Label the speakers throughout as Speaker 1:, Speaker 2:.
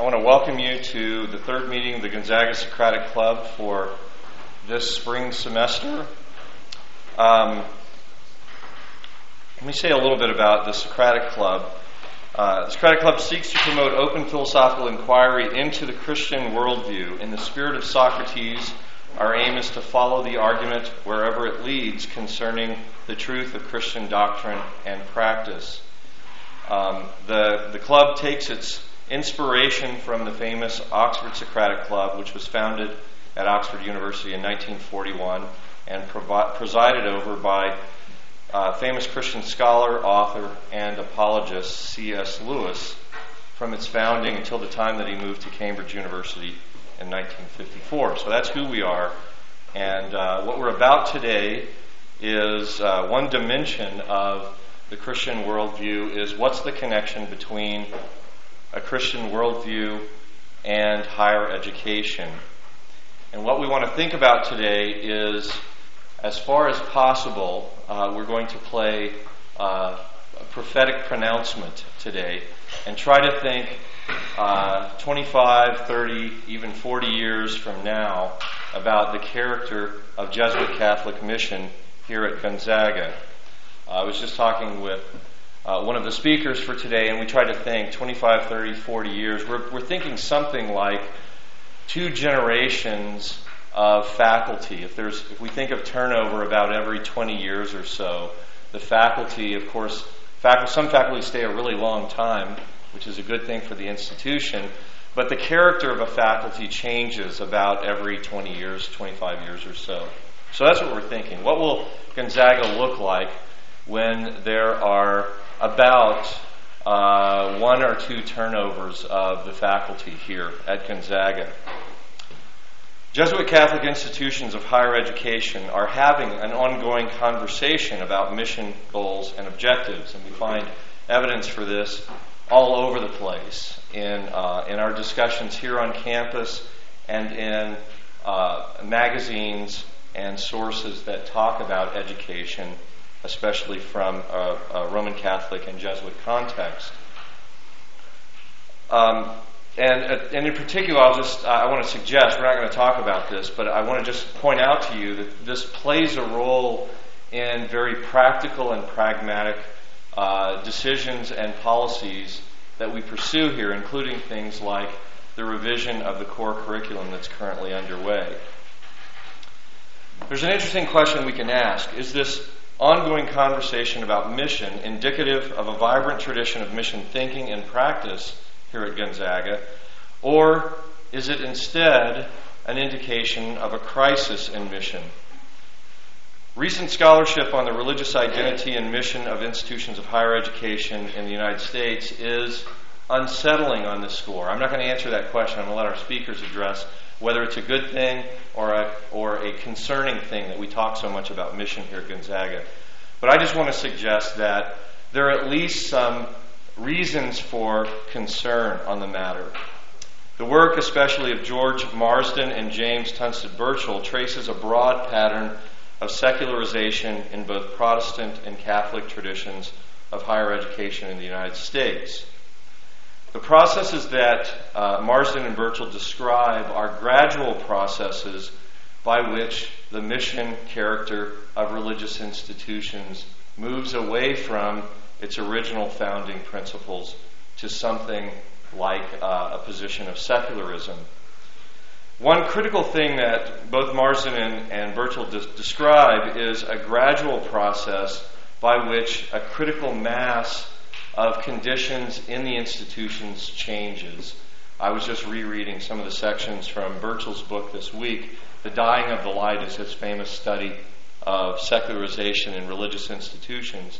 Speaker 1: I want to welcome you to the third meeting of the Gonzaga Socratic Club for this spring semester. Let me say a little bit about the Socratic Club. The Socratic Club seeks to promote open philosophical inquiry into the Christian worldview. In the spirit of Socrates, our aim is to follow the argument wherever it leads concerning the truth of Christian doctrine and practice. The club takes its inspiration from the famous Oxford Socratic Club, which was founded at Oxford University in 1941 and presided over by famous Christian scholar, author, and apologist C.S. Lewis from its founding until the time that he moved to Cambridge University in 1954. So that's who we are. And what we're about today is one dimension of the Christian worldview is what's the connection between a Christian worldview and higher education. And what we want to think about today is, as far as possible, we're going to play a prophetic pronouncement today and try to think 25, 30, even 40 years from now about the character of Jesuit Catholic mission here at Gonzaga. I was just talking with one of the speakers for today, and we tried to think 25, 30, 40 years. We're thinking something like 2 generations of faculty. If we think of turnover about every 20 years or so, the faculty, of course, some faculty stay a really long time, which is a good thing for the institution, but the character of a faculty changes about every 20 years, 25 years or so. So that's what we're thinking. What will Gonzaga look like when there are about 1 or 2 turnovers of the faculty here at Gonzaga? Jesuit Catholic institutions of higher education are having an ongoing conversation about mission goals and objectives, and we find evidence for this all over the place in our discussions here on campus and in magazines and sources that talk about education, especially from a Roman Catholic and Jesuit context. And in particular, I want to suggest, we're not going to talk about this, but I want to just point out to you that this plays a role in very practical and pragmatic decisions and policies that we pursue here, including things like the revision of the core curriculum that's currently underway. There's an interesting question we can ask. Is this ongoing conversation about mission indicative of a vibrant tradition of mission thinking and practice here at Gonzaga, or is it instead an indication of a crisis in mission? Recent scholarship on the religious identity and mission of institutions of higher education in the United States is unsettling on this score. I'm not going to answer that question. I'm going to let our speakers address whether it's a good thing or a concerning thing that we talk so much about mission here at Gonzaga. But I just want to suggest that there are at least some reasons for concern on the matter. The work, especially of George Marsden and James Tunstall Birchall, traces a broad pattern of secularization in both Protestant and Catholic traditions of higher education in the United States. The processes that Marsden and Birchall describe are gradual processes by which the mission character of religious institutions moves away from its original founding principles to something like a position of secularism. One critical thing that both Marsden and Birchall describe is a gradual process by which a critical mass of conditions in the institutions changes. I was just rereading some of the sections from Birchall's book this week. The Dying of the Light is his famous study of secularization in religious institutions.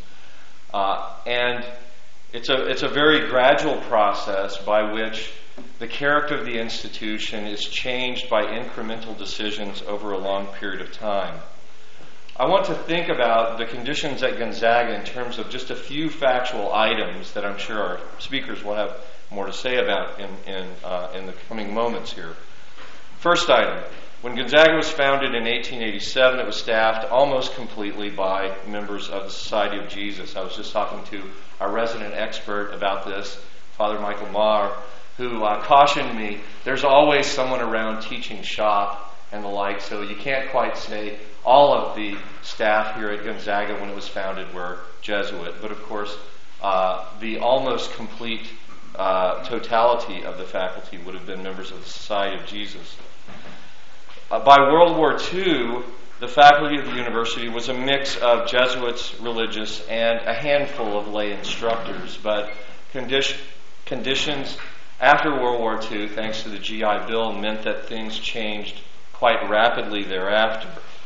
Speaker 1: And it's a very gradual process by which the character of the institution is changed by incremental decisions over a long period of time. I want to think about the conditions at Gonzaga in terms of just a few factual items that I'm sure our speakers will have more to say about in the coming moments here. First item, when Gonzaga was founded in 1887, it was staffed almost completely by members of the Society of Jesus. I was just talking to our resident expert about this, Father Michael Maher, who cautioned me, there's always someone around teaching shop and the like, so you can't quite say all of the staff here at Gonzaga when it was founded were Jesuit, but of course the almost complete totality of the faculty would have been members of the Society of Jesus. By World War II, the faculty of the university was a mix of Jesuits, religious, and a handful of lay instructors, but conditions after World War II, thanks to the GI Bill, meant that things changed quite rapidly thereafter.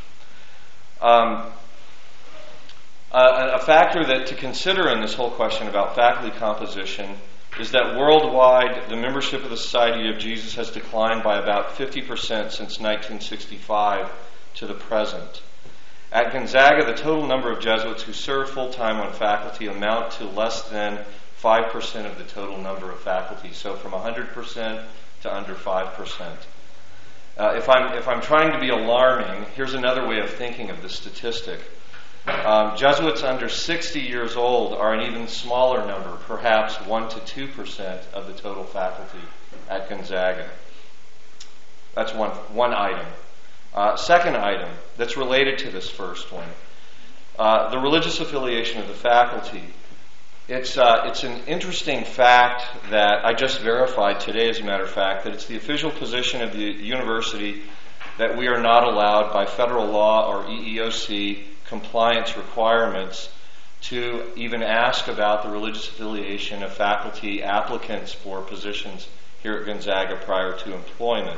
Speaker 1: A factor that to consider in this whole question about faculty composition is that worldwide the membership of the Society of Jesus has declined by about 50% since 1965 to the present. At Gonzaga, the total number of Jesuits who serve full-time on faculty amount to less than 5% of the total number of faculty, so from 100% to under 5%. If I'm trying to be alarming, here's another way of thinking of the statistic. Jesuits under 60 years old are an even smaller number, perhaps 1 to 2% of the total faculty at Gonzaga. That's one item. Second item that's related to this first one, the religious affiliation of the faculty. It's an interesting fact that I just verified today, as a matter of fact, that it's the official position of the university that we are not allowed by federal law or EEOC compliance requirements to even ask about the religious affiliation of faculty applicants for positions here at Gonzaga prior to employment.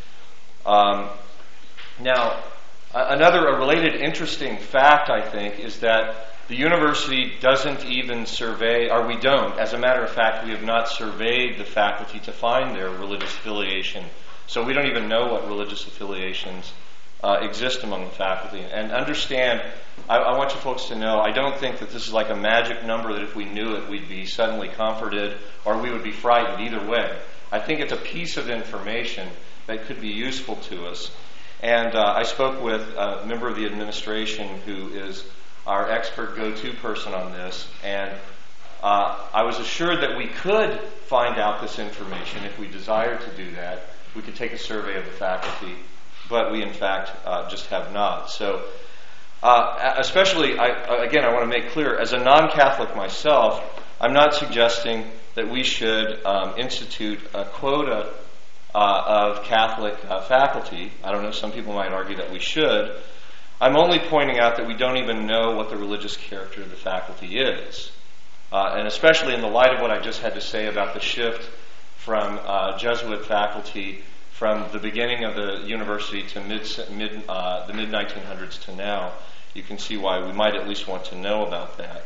Speaker 1: Now, a related interesting fact, I think, is that the university doesn't even survey, or we don't. As a matter of fact, we have not surveyed the faculty to find their religious affiliation. So we don't even know what religious affiliations exist among the faculty. And understand, I want you folks to know, I don't think that this is like a magic number that if we knew it, we'd be suddenly comforted or we would be frightened either way. I think it's a piece of information that could be useful to us. And I spoke with a member of the administration who is our expert go-to person on this, and I was assured that we could find out this information if we desired to do that. We could take a survey of the faculty, but we in fact just have not. So especially, I want to make clear, as a non-Catholic myself, I'm not suggesting that we should institute a quota of Catholic faculty. I don't know, some people might argue that we should. I'm only pointing out that we don't even know what the religious character of the faculty is. And especially in the light of what I just had to say about the shift from Jesuit faculty from the beginning of the university to the mid-1900s to now, you can see why we might at least want to know about that.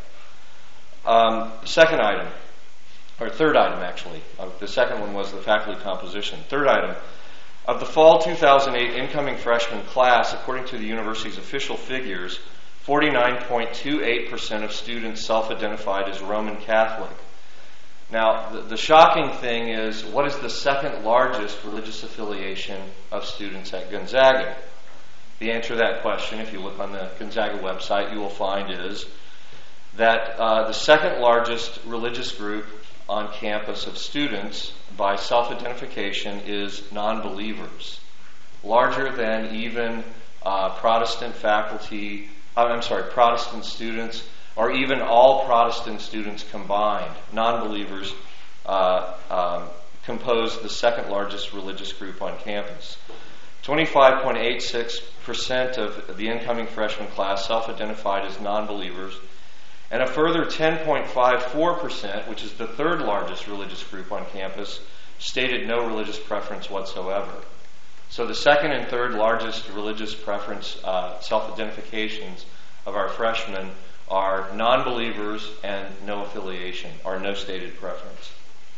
Speaker 1: Second item, or third item actually. The second one was the faculty composition. Third item, of the fall 2008 incoming freshman class, according to the university's official figures, 49.28% of students self-identified as Roman Catholic. Now, the shocking thing is, what is the second largest religious affiliation of students at Gonzaga? The answer to that question, if you look on the Gonzaga website, you will find is that the second largest religious group on campus of students by self-identification is non-believers, larger than even Protestant students, or even all Protestant students combined. Non-believers compose the second largest religious group on campus. 25.86% of the incoming freshman class self-identified as non-believers, and a further 10.54%, which is the third largest religious group on campus, stated no religious preference whatsoever. So the second and third largest religious preference self-identifications of our freshmen are non-believers and no affiliation, or no stated preference.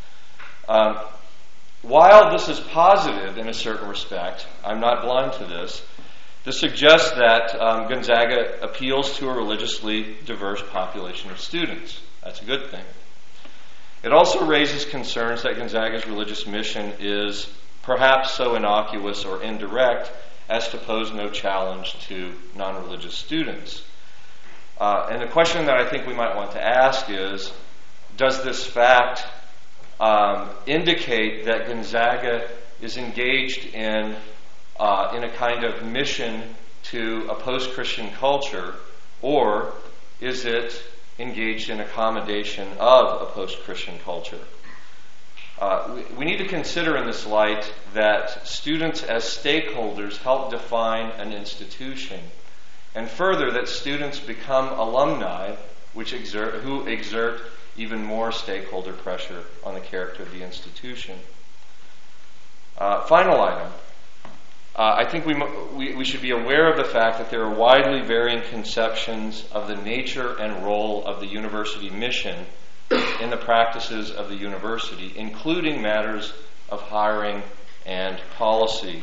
Speaker 1: While this is positive in a certain respect, I'm not blind to this, this suggests that Gonzaga appeals to a religiously diverse population of students. That's a good thing. It also raises concerns that Gonzaga's religious mission is perhaps so innocuous or indirect as to pose no challenge to non-religious students. And the question that I think we might want to ask is, does this fact indicate that Gonzaga is engaged in a kind of mission to a post-Christian culture, or is it engaged in accommodation of a post-Christian culture? We need to consider in this light that students as stakeholders help define an institution, and further that students become alumni who exert even more stakeholder pressure on the character of the institution. Final item. I think we should be aware of the fact that there are widely varying conceptions of the nature and role of the university mission in the practices of the university, including matters of hiring and policy.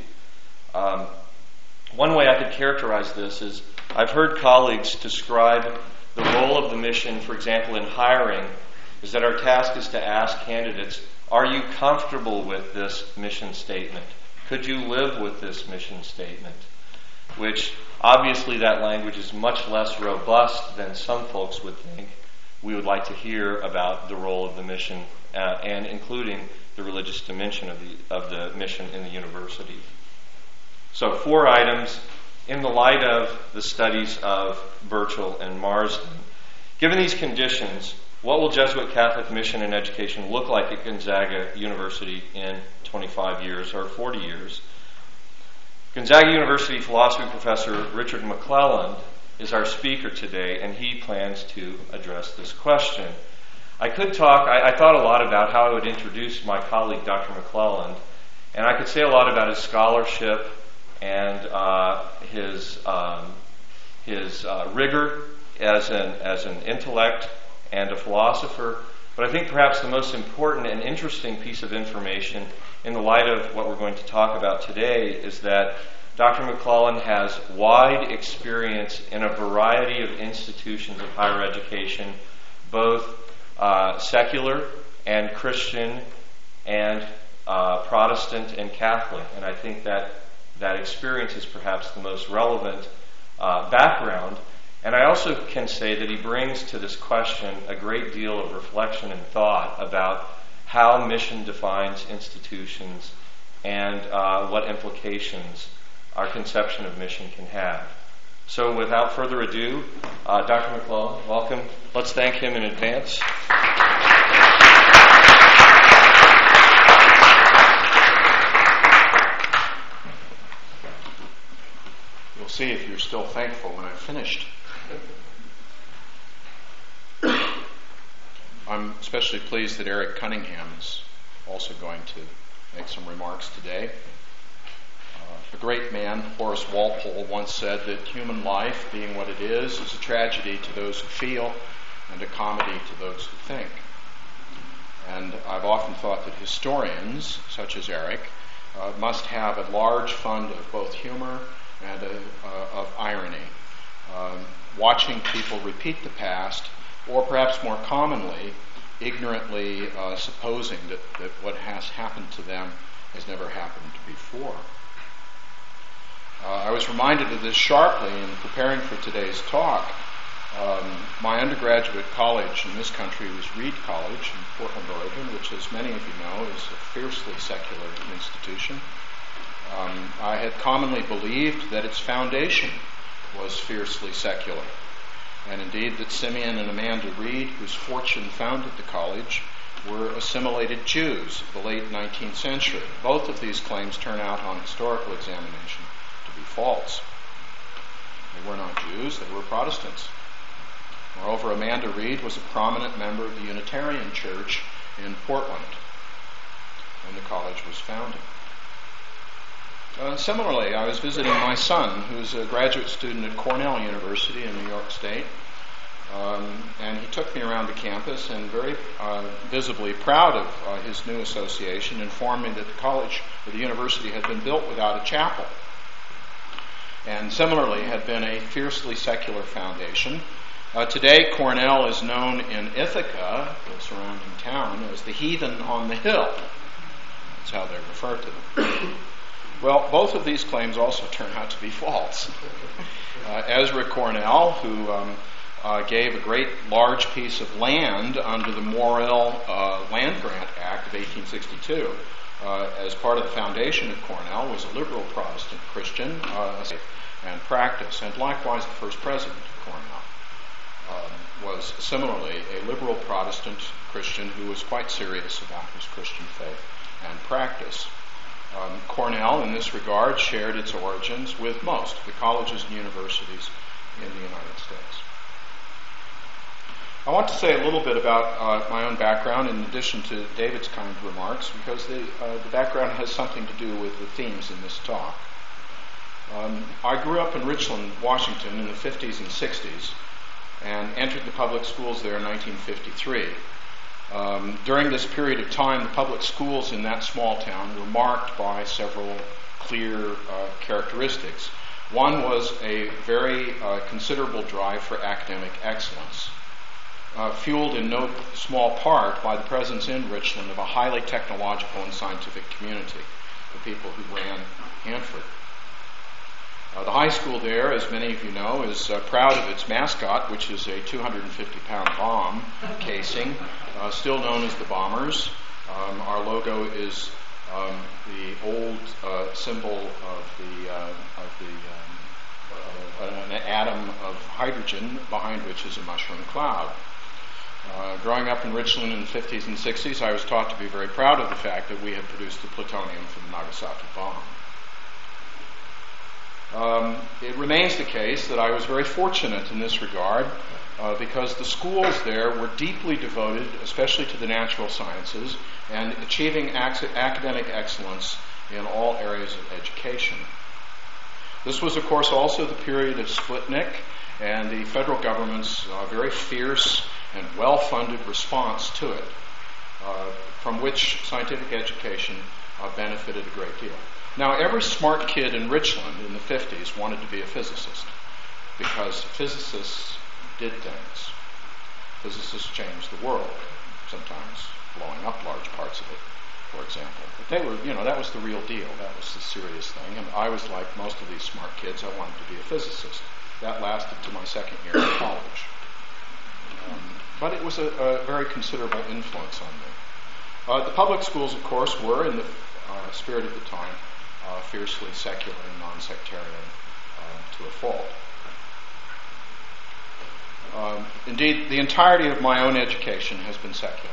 Speaker 1: One way I could characterize this is I've heard colleagues describe the role of the mission, for example, in hiring, is that our task is to ask candidates, are you comfortable with this mission statement? Could you live with this mission statement? Which, obviously, that language is much less robust than some folks would think. We would like to hear about the role of the mission, and including the religious dimension of the mission in the university. So 4 items in the light of the studies of Burchell and Marsden. Given these conditions, what will Jesuit Catholic mission and education look like at Gonzaga University in 25 years or 40 years? Gonzaga University philosophy professor Richard McClelland is our speaker today, and he plans to address this question. I thought a lot about how I would introduce my colleague, Dr. McClelland, and I could say a lot about his scholarship and his rigor as an intellect and a philosopher. But I think perhaps the most important and interesting piece of information in the light of what we're going to talk about today is that Dr. McClelland has wide experience in a variety of institutions of higher education, both secular and Christian and Protestant and Catholic. And I think that experience is perhaps the most relevant background. And I also can say that he brings to this question a great deal of reflection and thought about how mission defines institutions and what implications our conception of mission can have. So without further ado, Dr. McClelland, welcome. Let's thank him in advance.
Speaker 2: You'll see if you're still thankful when I've finished. I'm especially pleased that Eric Cunningham is also going to make some remarks today. A great man, Horace Walpole, once said that human life, being what it is a tragedy to those who feel and a comedy to those who think. And I've often thought that historians, such as Eric, must have a large fund of both humor and of irony. Watching people repeat the past, or perhaps more commonly, ignorantly supposing that what has happened to them has never happened before. I was reminded of this sharply in preparing for today's talk. My undergraduate college in this country was Reed College in Portland, Oregon, which, as many of you know, is a fiercely secular institution. I had commonly believed that its foundation was fiercely secular, and indeed that Simeon and Amanda Reed, whose fortune founded the college, were assimilated Jews of the late 19th century. Both of these claims turn out on historical examination to be false. They were not Jews, they were Protestants. Moreover, Amanda Reed was a prominent member of the Unitarian Church in Portland when the college was founded. Similarly, I was visiting my son, who's a graduate student at Cornell University in New York State, and he took me around the campus and very visibly proud of his new association informed me that the college or the university had been built without a chapel, and similarly had been a fiercely secular foundation. Today, Cornell is known in Ithaca, the surrounding town, as the heathen on the hill. That's how they refer to them. Well, both of these claims also turn out to be false. Ezra Cornell, who gave a great large piece of land under the Morrill Land Grant Act of 1862 as part of the foundation at Cornell, was a liberal Protestant Christian and practice, and likewise the first president of Cornell was similarly a liberal Protestant Christian who was quite serious about his Christian faith and practice. Cornell, in this regard, shared its origins with most of the colleges and universities in the United States. I want to say a little bit about my own background in addition to David's kind remarks, because the background has something to do with the themes in this talk. I grew up in Richland, Washington in the 50s and 60s and entered the public schools there in 1953. During this period of time, the public schools in that small town were marked by several clear characteristics. One was a very considerable drive for academic excellence, fueled in no small part by the presence in Richland of a highly technological and scientific community, the people who ran Hanford. The high school there, as many of you know, is proud of its mascot, which is a 250-pound bomb casing, still known as the Bombers. Our logo is the old symbol of an atom of hydrogen, behind which is a mushroom cloud. Growing up in Richland in the 50s and 60s, I was taught to be very proud of the fact that we had produced the plutonium for the Nagasaki bomb. It remains the case that I was very fortunate in this regard because the schools there were deeply devoted, especially to the natural sciences, and achieving academic excellence in all areas of education. This was, of course, also the period of Sputnik and the federal government's very fierce and well-funded response to it, from which scientific education benefited a great deal. Now, every smart kid in Richland in the 50s wanted to be a physicist because physicists did things. Physicists changed the world, sometimes blowing up large parts of it, for example. But they were, that was the real deal. That was the serious thing. And I was like most of these smart kids. I wanted to be a physicist. That lasted to my second year of college. But it was a very considerable influence on me. The public schools, of course, were, in the spirit of the time, fiercely secular and non-sectarian to a fault. Indeed, the entirety of my own education has been secular.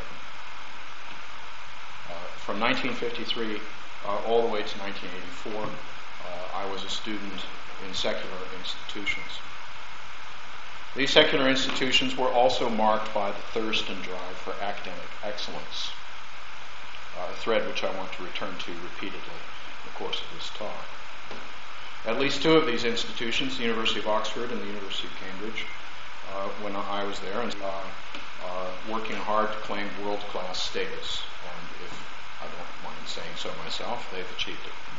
Speaker 2: From 1953 all the way to 1984, I was a student in secular institutions. These secular institutions were also marked by the thirst and drive for academic excellence, a thread which I want to return to repeatedly in the course of this talk. At least two of these institutions, the University of Oxford and the University of Cambridge, when I was there, and working hard to claim world-class status. And if I don't mind saying so myself, they've achieved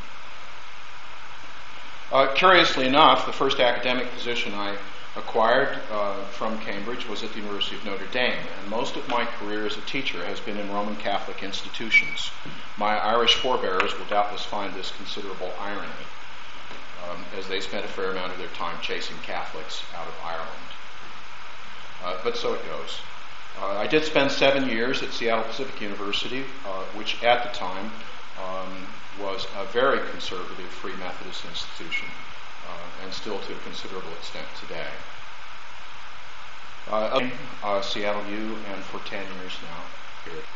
Speaker 2: it. Curiously enough, the first academic position I acquired from Cambridge was at the University of Notre Dame, and most of my career as a teacher has been in Roman Catholic institutions. My Irish forebears will doubtless find this considerable irony, as they spent a fair amount of their time chasing Catholics out of Ireland. But so it goes. I did spend 7 years at Seattle Pacific University, which at the time was a very conservative Free Methodist institution, and still to a considerable extent today. Seattle U, and for 10 years now here.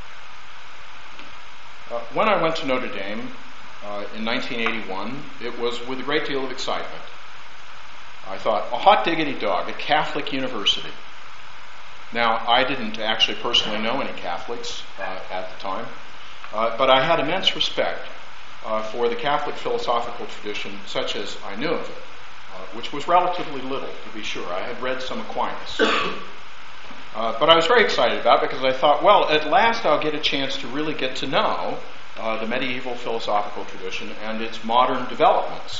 Speaker 2: When I went to Notre Dame in 1981, it was with a great deal of excitement. I thought, a hot diggity dog, a Catholic university. Now, I didn't actually personally know any Catholics at the time, but I had immense respect for the Catholic philosophical tradition, such as I knew of it, which was relatively little, to be sure. I had read some Aquinas. But I was very excited about it because I thought, well, at last I'll get a chance to really get to know the medieval philosophical tradition and its modern developments.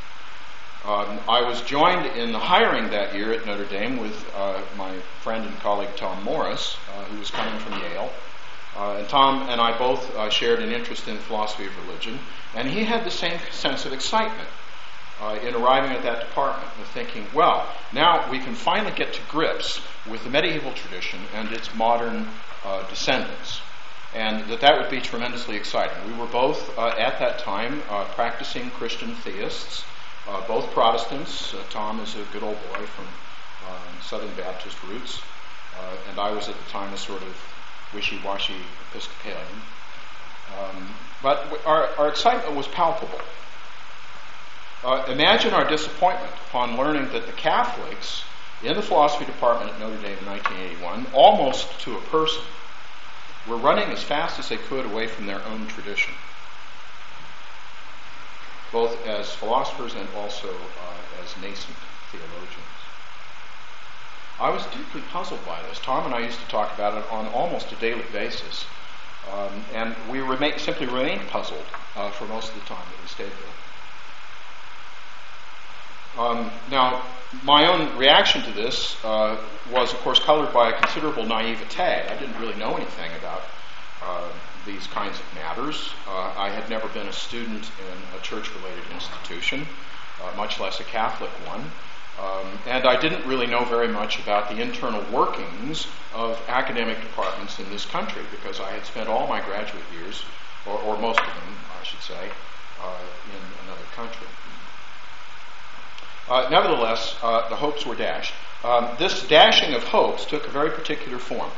Speaker 2: I was joined in the hiring that year at Notre Dame with my friend and colleague Tom Morris, who was coming from Yale. And Tom and I both shared an interest in philosophy of religion, and he had the same sense of excitement in arriving at that department, and thinking, well, now we can finally get to grips with the medieval tradition and its modern descendants, and that would be tremendously exciting. We were both, at that time, practicing Christian theists, both Protestants. Tom is a good old boy from Southern Baptist roots, and I was at the time a sort of wishy-washy Episcopalian. But our excitement was palpable. Imagine our disappointment upon learning that the Catholics in the philosophy department at Notre Dame in 1981, almost to a person, were running as fast as they could away from their own tradition, both as philosophers and also as nascent theologians. I was deeply puzzled by this. Tom and I used to talk about it on almost a daily basis, and we simply remained puzzled for most of the time that we stayed there. Now, my own reaction to this was, of course, colored by a considerable naivete. I didn't really know anything about these kinds of matters. I had never been a student in a church-related institution, much less a Catholic one. And I didn't really know very much about the internal workings of academic departments in this country, because I had spent all my graduate years, or most of them, I should say, in another country. Nevertheless, the hopes were dashed. This dashing of hopes took a very particular form,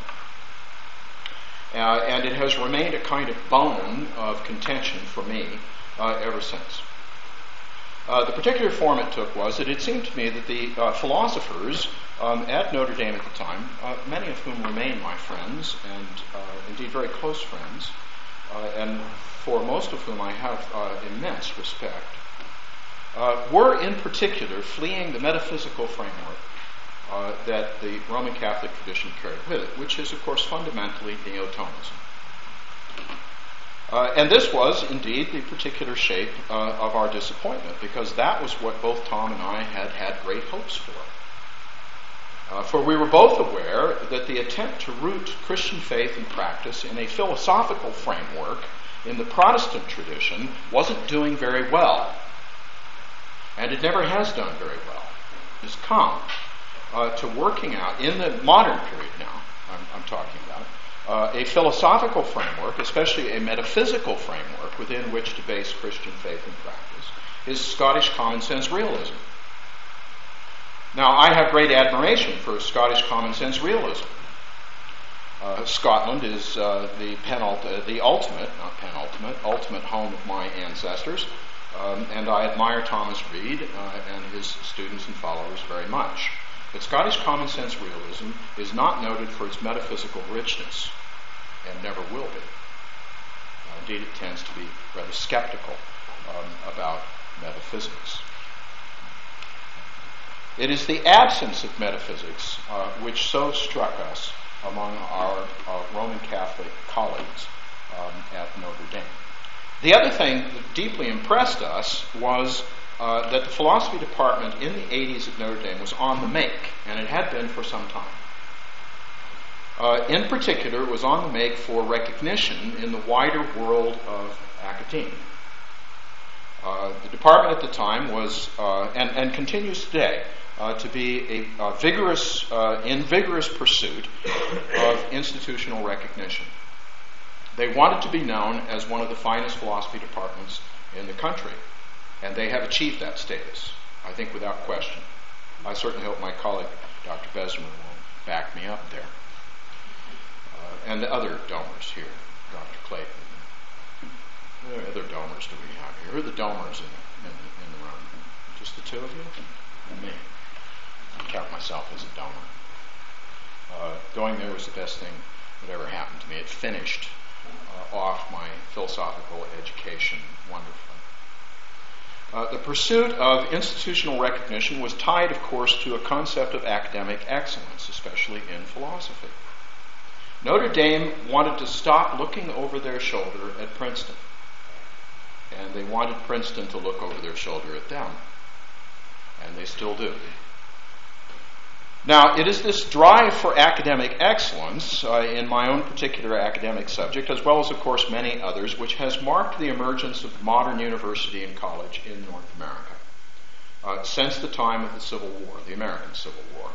Speaker 2: and it has remained a kind of bone of contention for me ever since. The particular form it took was that it seemed to me that the philosophers at Notre Dame at the time, many of whom remain my friends, and indeed very close friends, and for most of whom I have immense respect, were in particular fleeing the metaphysical framework that the Roman Catholic tradition carried with it, which is, of course, fundamentally Neotonism. And this was, indeed, the particular shape of our disappointment, because that was what both Tom and I had great hopes for. For we were both aware that the attempt to root Christian faith and practice in a philosophical framework in the Protestant tradition wasn't doing very well. And it never has done very well. It's come to working out, in the modern period now, I'm talking about, a philosophical framework, especially a metaphysical framework within which to base Christian faith and practice, is Scottish common sense realism. Now, I have great admiration for Scottish common sense realism. Scotland is the ultimate home of my ancestors. And I admire Thomas Reid and his students and followers very much. But Scottish common sense realism is not noted for its metaphysical richness, and never will be. Indeed, it tends to be rather skeptical about metaphysics. It is the absence of metaphysics which so struck us among our Roman Catholic colleagues at Notre Dame. The other thing that deeply impressed us was that the philosophy department in the 80s at Notre Dame was on the make, and it had been for some time. In particular, it was on the make for recognition in the wider world of academia. The department at the time was, and continues today, to be a vigorous pursuit of institutional recognition. They wanted to be known as one of the finest philosophy departments in the country, and they have achieved that status, I think, without question. I certainly hope my colleague, Dr. Bessemer, will back me up there. And the other donors here, Dr. Clayton. What other donors do we have here? Who are the donors in the room? Just the two of you? And me. I count myself as a donor. Going there was the best thing that ever happened to me. It finished off my philosophical education wonderfully. The pursuit of institutional recognition was tied, of course, to a concept of academic excellence, especially in philosophy. Notre Dame wanted to stop looking over their shoulder at Princeton, and they wanted Princeton to look over their shoulder at them, and they still do. Now, it is this drive for academic excellence in my own particular academic subject, as well as, of course, many others, which has marked the emergence of modern university and college in North America. since the time of the Civil War, the American Civil War.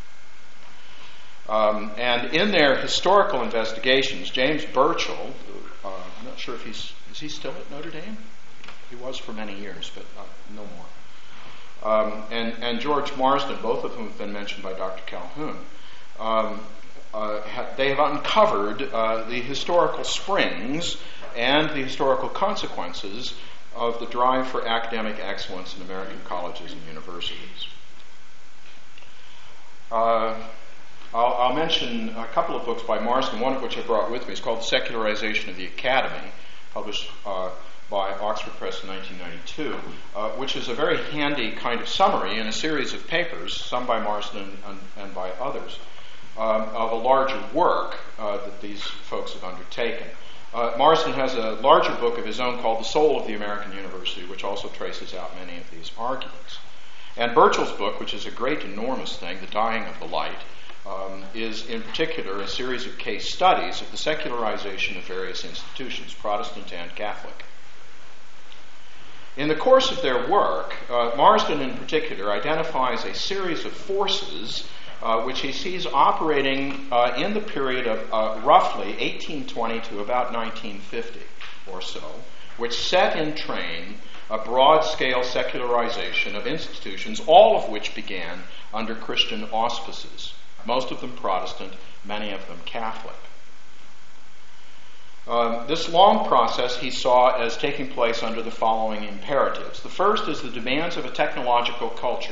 Speaker 2: And in their historical investigations, James Burchell, who, I'm not sure if is he still at Notre Dame? He was for many years, but no more. And George Marsden, both of whom have been mentioned by Dr. Calhoun, they have uncovered the historical springs and the historical consequences of the drive for academic excellence in American colleges and universities. I'll mention a couple of books by Marsden, one of which I brought with me. It's called The Secularization of the Academy, published by Oxford Press in 1992, which is a very handy kind of summary in a series of papers, some by Marsden and by others, of a larger work that these folks have undertaken. Marsden has a larger book of his own called The Soul of the American University, which also traces out many of these arguments. And Burchell's book, which is a great, enormous thing, The Dying of the Light, is in particular a series of case studies of the secularization of various institutions, Protestant and Catholic. In the course of their work, Marsden in particular identifies a series of forces which he sees operating in the period of roughly 1820 to about 1950 or so, which set in train a broad-scale secularization of institutions, all of which began under Christian auspices, most of them Protestant, many of them Catholic. This long process he saw as taking place under the following imperatives. The first is the demands of a technological culture.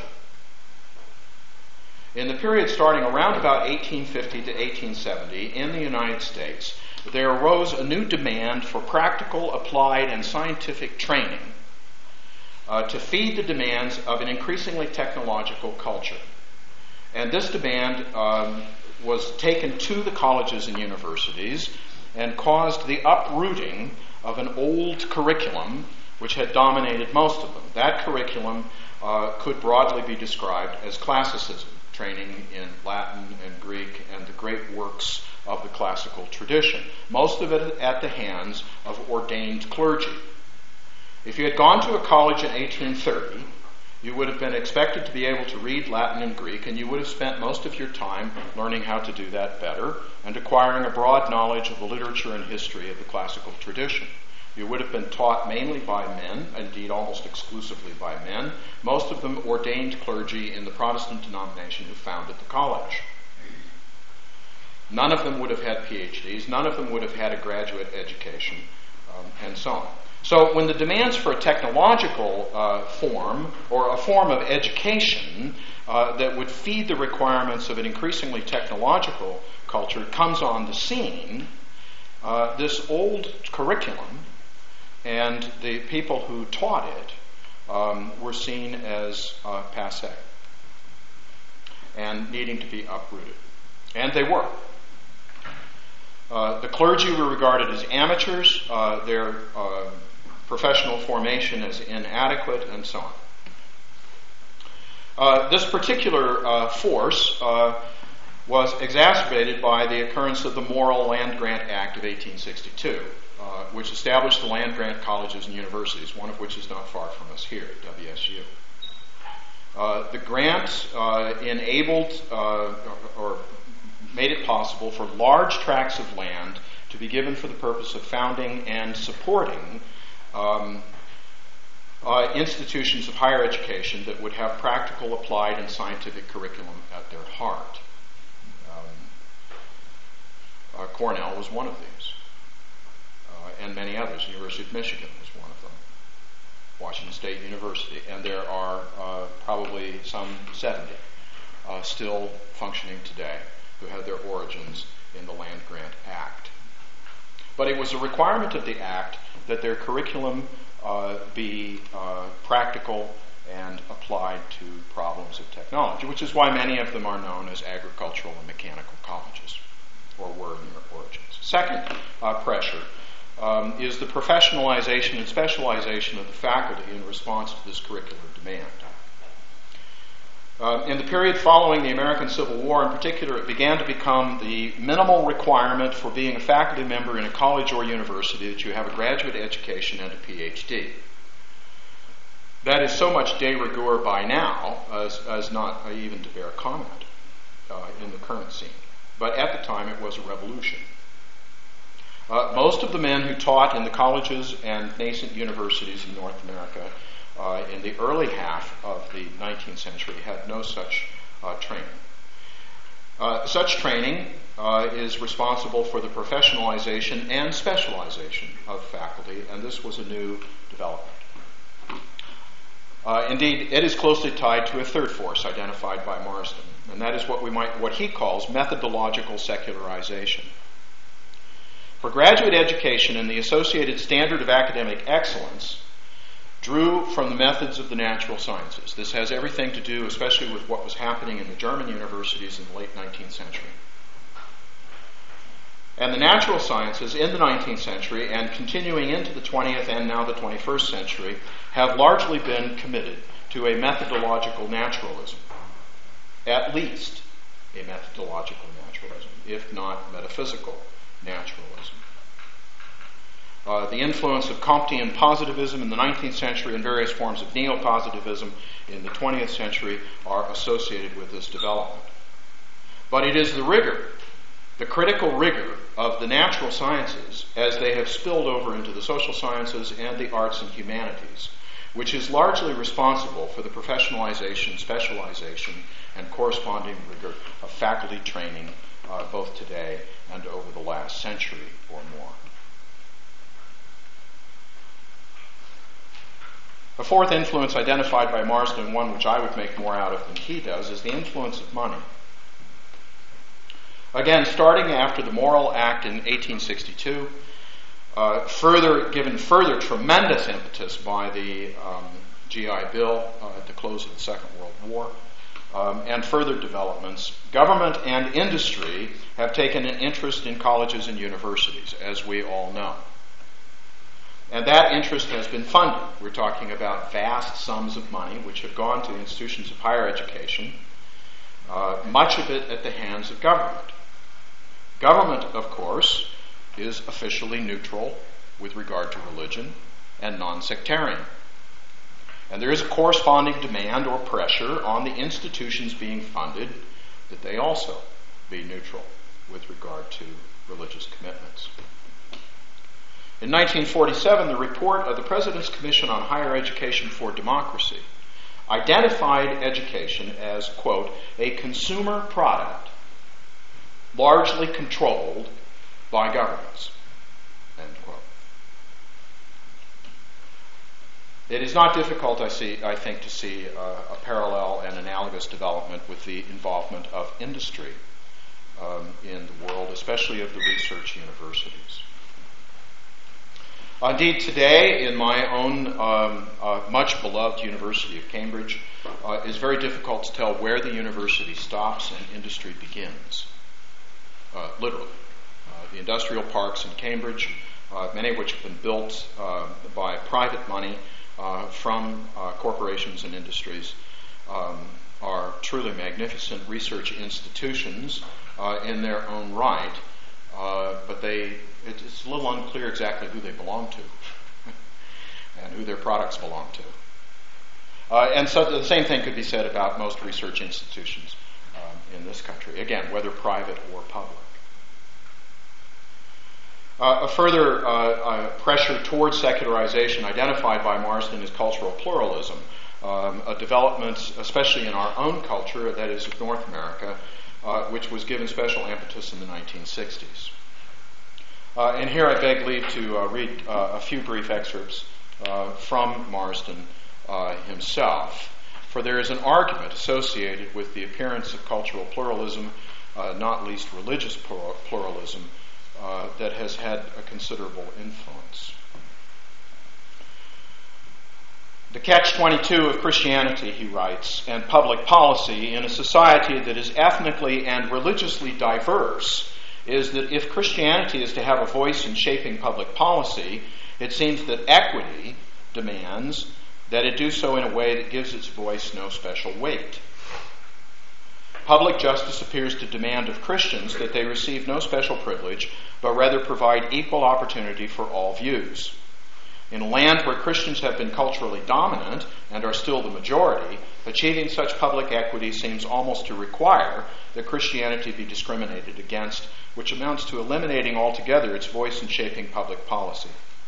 Speaker 2: In the period starting around about 1850 to 1870 in the United States, there arose a new demand for practical, applied, and scientific training to feed the demands of an increasingly technological culture. And this demand was taken to the colleges and universities and caused the uprooting of an old curriculum which had dominated most of them. That curriculum could broadly be described as classicism, training in Latin and Greek and the great works of the classical tradition, most of it at the hands of ordained clergy. If you had gone to a college in 1830, you would have been expected to be able to read Latin and Greek, and you would have spent most of your time learning how to do that better and acquiring a broad knowledge of the literature and history of the classical tradition. You would have been taught mainly by men, indeed almost exclusively by men, most of them ordained clergy in the Protestant denomination who founded the college. None of them would have had PhDs, none of them would have had a graduate education, and so on. So when the demands for a technological form, or a form of education that would feed the requirements of an increasingly technological culture comes on the scene, this old curriculum and the people who taught it were seen as passé and needing to be uprooted. And they were. The clergy were regarded as amateurs, their professional formation as inadequate, and so on. This particular force was exacerbated by the occurrence of the Morrill Land Grant Act of 1862, which established the land grant colleges and universities, one of which is not far from us here at WSU. The grant enabled or made it possible for large tracts of land to be given for the purpose of founding and supporting institutions of higher education that would have practical, applied, and scientific curriculum at their heart. Cornell was one of these, and many others. University of Michigan was one of them. Washington State University, and there are probably some 70 still functioning today who had their origins in the Land Grant Act. But it was a requirement of the Act that their curriculum be practical and applied to problems of technology, which is why many of them are known as agricultural and mechanical colleges, or were in their origins. Second pressure is the professionalization and specialization of the faculty in response to this curricular demand. In the period following the American Civil War in particular, it began to become the minimal requirement for being a faculty member in a college or university that you have a graduate education and a PhD. that is so much de rigueur by now as not even to bear comment in the current scene. But at the time, it was a revolution. Most of the men who taught in the colleges and nascent universities in North America in the early half of the 19th century had no such training. Such training is responsible for the professionalization and specialization of faculty, and this was a new development. Indeed, it is closely tied to a third force identified by Marsden, and that is what he calls methodological secularization. For graduate education and the associated standard of academic excellence drew from the methods of the natural sciences. This has everything to do, especially with what was happening in the German universities in the late 19th century. And the natural sciences in the 19th century and continuing into the 20th and now the 21st century have largely been committed to a methodological naturalism, at least a methodological naturalism, if not metaphysical naturalism. The influence of Comtean positivism in the 19th century and various forms of neo-positivism in the 20th century are associated with this development. But it is the rigor, the critical rigor of the natural sciences as they have spilled over into the social sciences and the arts and humanities, which is largely responsible for the professionalization, specialization, and corresponding rigor of faculty training both today and over the last century or more. A fourth influence identified by Marsden, one which I would make more out of than he does, is the influence of money. Again, starting after the Morrill Act in 1862, given further tremendous impetus by the GI Bill at the close of the Second World War, and further developments, government and industry have taken an interest in colleges and universities, as we all know. And that interest has been funded. We're talking about vast sums of money which have gone to institutions of higher education, much of it at the hands of government. Government, of course, is officially neutral with regard to religion and non-sectarian. And there is a corresponding demand or pressure on the institutions being funded that they also be neutral with regard to religious commitments. In 1947, the report of the President's Commission on Higher Education for Democracy identified education as, quote, a consumer product largely controlled by governments, end quote. It is not difficult, I think, to see a parallel and analogous development with the involvement of industry in the world, especially of the research universities. Indeed, today, in my own much beloved University of Cambridge, it's very difficult to tell where the university stops and industry begins. Literally. The industrial parks in Cambridge, many of which have been built by private money from corporations and industries, are truly magnificent research institutions in their own right, but it's a little unclear exactly who they belong to and who their products belong to. And so the same thing could be said about most research institutions in this country, again, whether private or public. A further pressure towards secularization identified by Marsden is cultural pluralism, a development, especially in our own culture, that is of North America, which was given special impetus in the 1960s. And here I beg leave to read a few brief excerpts from Marsden himself, for there is an argument associated with the appearance of cultural pluralism, not least religious pluralism, that has had a considerable influence. The catch-22 of Christianity, he writes, and public policy in a society that is ethnically and religiously diverse is that if Christianity is to have a voice in shaping public policy, it seems that equity demands that it do so in a way that gives its voice no special weight. Public justice appears to demand of Christians that they receive no special privilege, but rather provide equal opportunity for all views. In a land where Christians have been culturally dominant and are still the majority, achieving such public equity seems almost to require that Christianity be discriminated against, which amounts to eliminating altogether its voice in shaping public policy.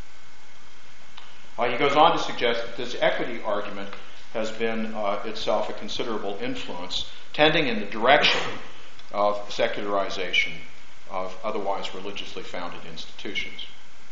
Speaker 2: He goes on to suggest that this equity argument has been itself a considerable influence, tending in the direction of secularization of otherwise religiously founded institutions.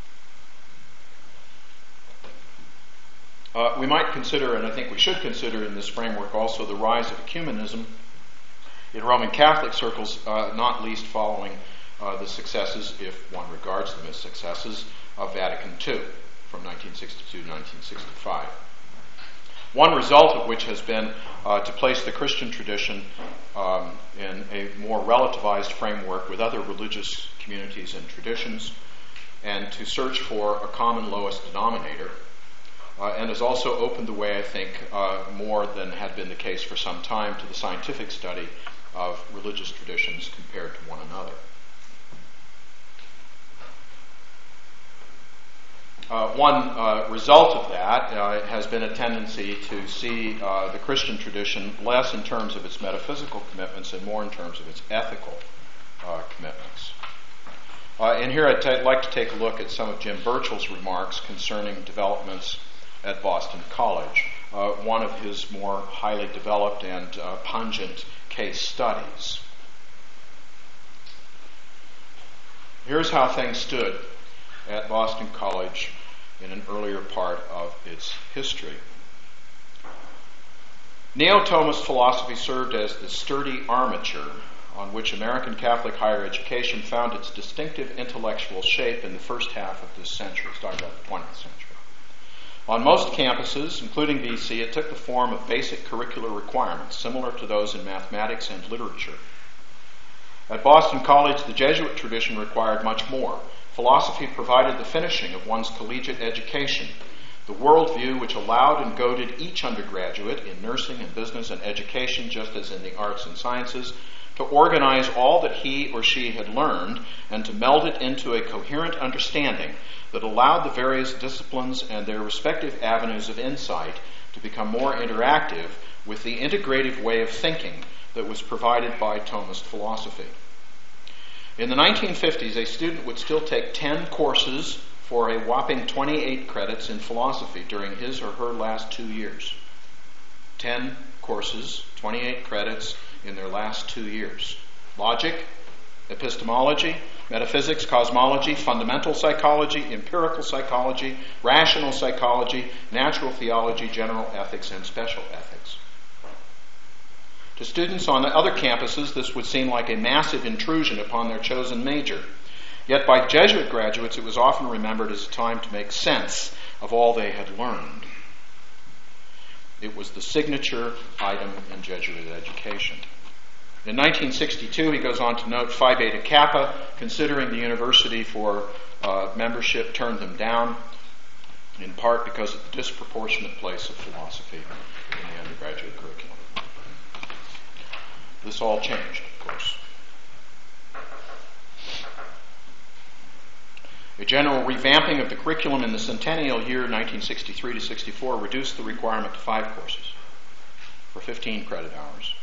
Speaker 2: We might consider, and I think we should consider in this framework, also the rise of ecumenism in Roman Catholic circles, not least following the successes, if one regards them as successes, of Vatican II from 1962 to 1965. One result of which has been to place the Christian tradition in a more relativized framework with other religious communities and traditions, and to search for a common lowest denominator, and has also opened the way, I think, more than had been the case for some time, to the scientific study of religious traditions compared to one another. One result of that has been a tendency to see the Christian tradition less in terms of its metaphysical commitments and more in terms of its ethical commitments. And here I'd like to take a look at some of Jim Burchell's remarks concerning developments at Boston College, one of his more highly developed and pungent case studies. Here's how things stood at Boston College in an earlier part of its history. Neo-Thomist philosophy served as the sturdy armature on which American Catholic higher education found its distinctive intellectual shape in the first half of this century, starting about the 20th century. On most campuses, including BC, it took the form of basic curricular requirements, similar to those in mathematics and literature. At Boston College, the Jesuit tradition required much more. Philosophy provided the finishing of one's collegiate education, the worldview which allowed and goaded each undergraduate in nursing and business and education, just as in the arts and sciences, to organize all that he or she had learned and to meld it into a coherent understanding that allowed the various disciplines and their respective avenues of insight to become more interactive with the integrative way of thinking that was provided by Thomist philosophy. In the 1950s, a student would still take 10 courses for a whopping 28 credits in philosophy during his or her last 2 years. 10 courses, 28 credits in their last 2 years. Logic, epistemology, metaphysics, cosmology, fundamental psychology, empirical psychology, rational psychology, natural theology, general ethics, and special ethics. To students on the other campuses, this would seem like a massive intrusion upon their chosen major. Yet by Jesuit graduates, it was often remembered as a time to make sense of all they had learned. It was the signature item in Jesuit education. In 1962, he goes on to note Phi Beta Kappa, considering the university for membership, turned them down, in part because of the disproportionate place of philosophy in the undergraduate curriculum. This all changed, of course. A general revamping of the curriculum in the centennial year 1963 to 64 reduced the requirement to 5 courses for 15 credit hours,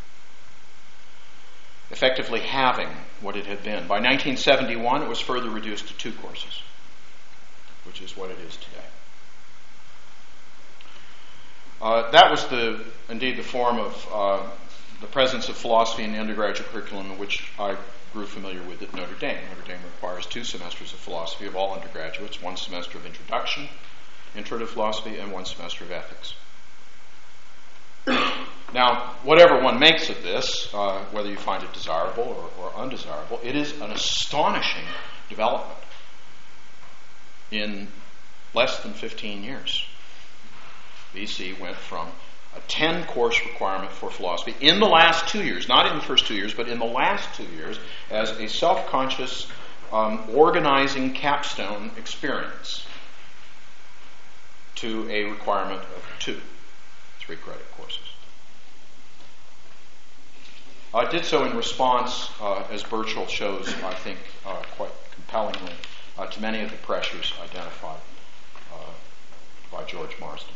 Speaker 2: effectively halving what it had been. By 1971, it was further reduced to 2 courses, which is what it is today. That was indeed the form of the presence of philosophy in the undergraduate curriculum in which I grew familiar with at Notre Dame. Notre Dame requires 2 semesters of philosophy of all undergraduates, 1 semester of introduction, intro to philosophy, and 1 semester of ethics. Now, whatever one makes of this, whether you find it desirable or undesirable, it is an astonishing development in less than 15 years. BC went from a 10-course requirement for philosophy in the last 2 years, not in the first 2 years, but in the last 2 years, as a self-conscious organizing capstone experience, to a requirement of 2 3-credit courses. I did so in response, as Burchell shows, I think, quite compellingly, to many of the pressures identified by George Marsden.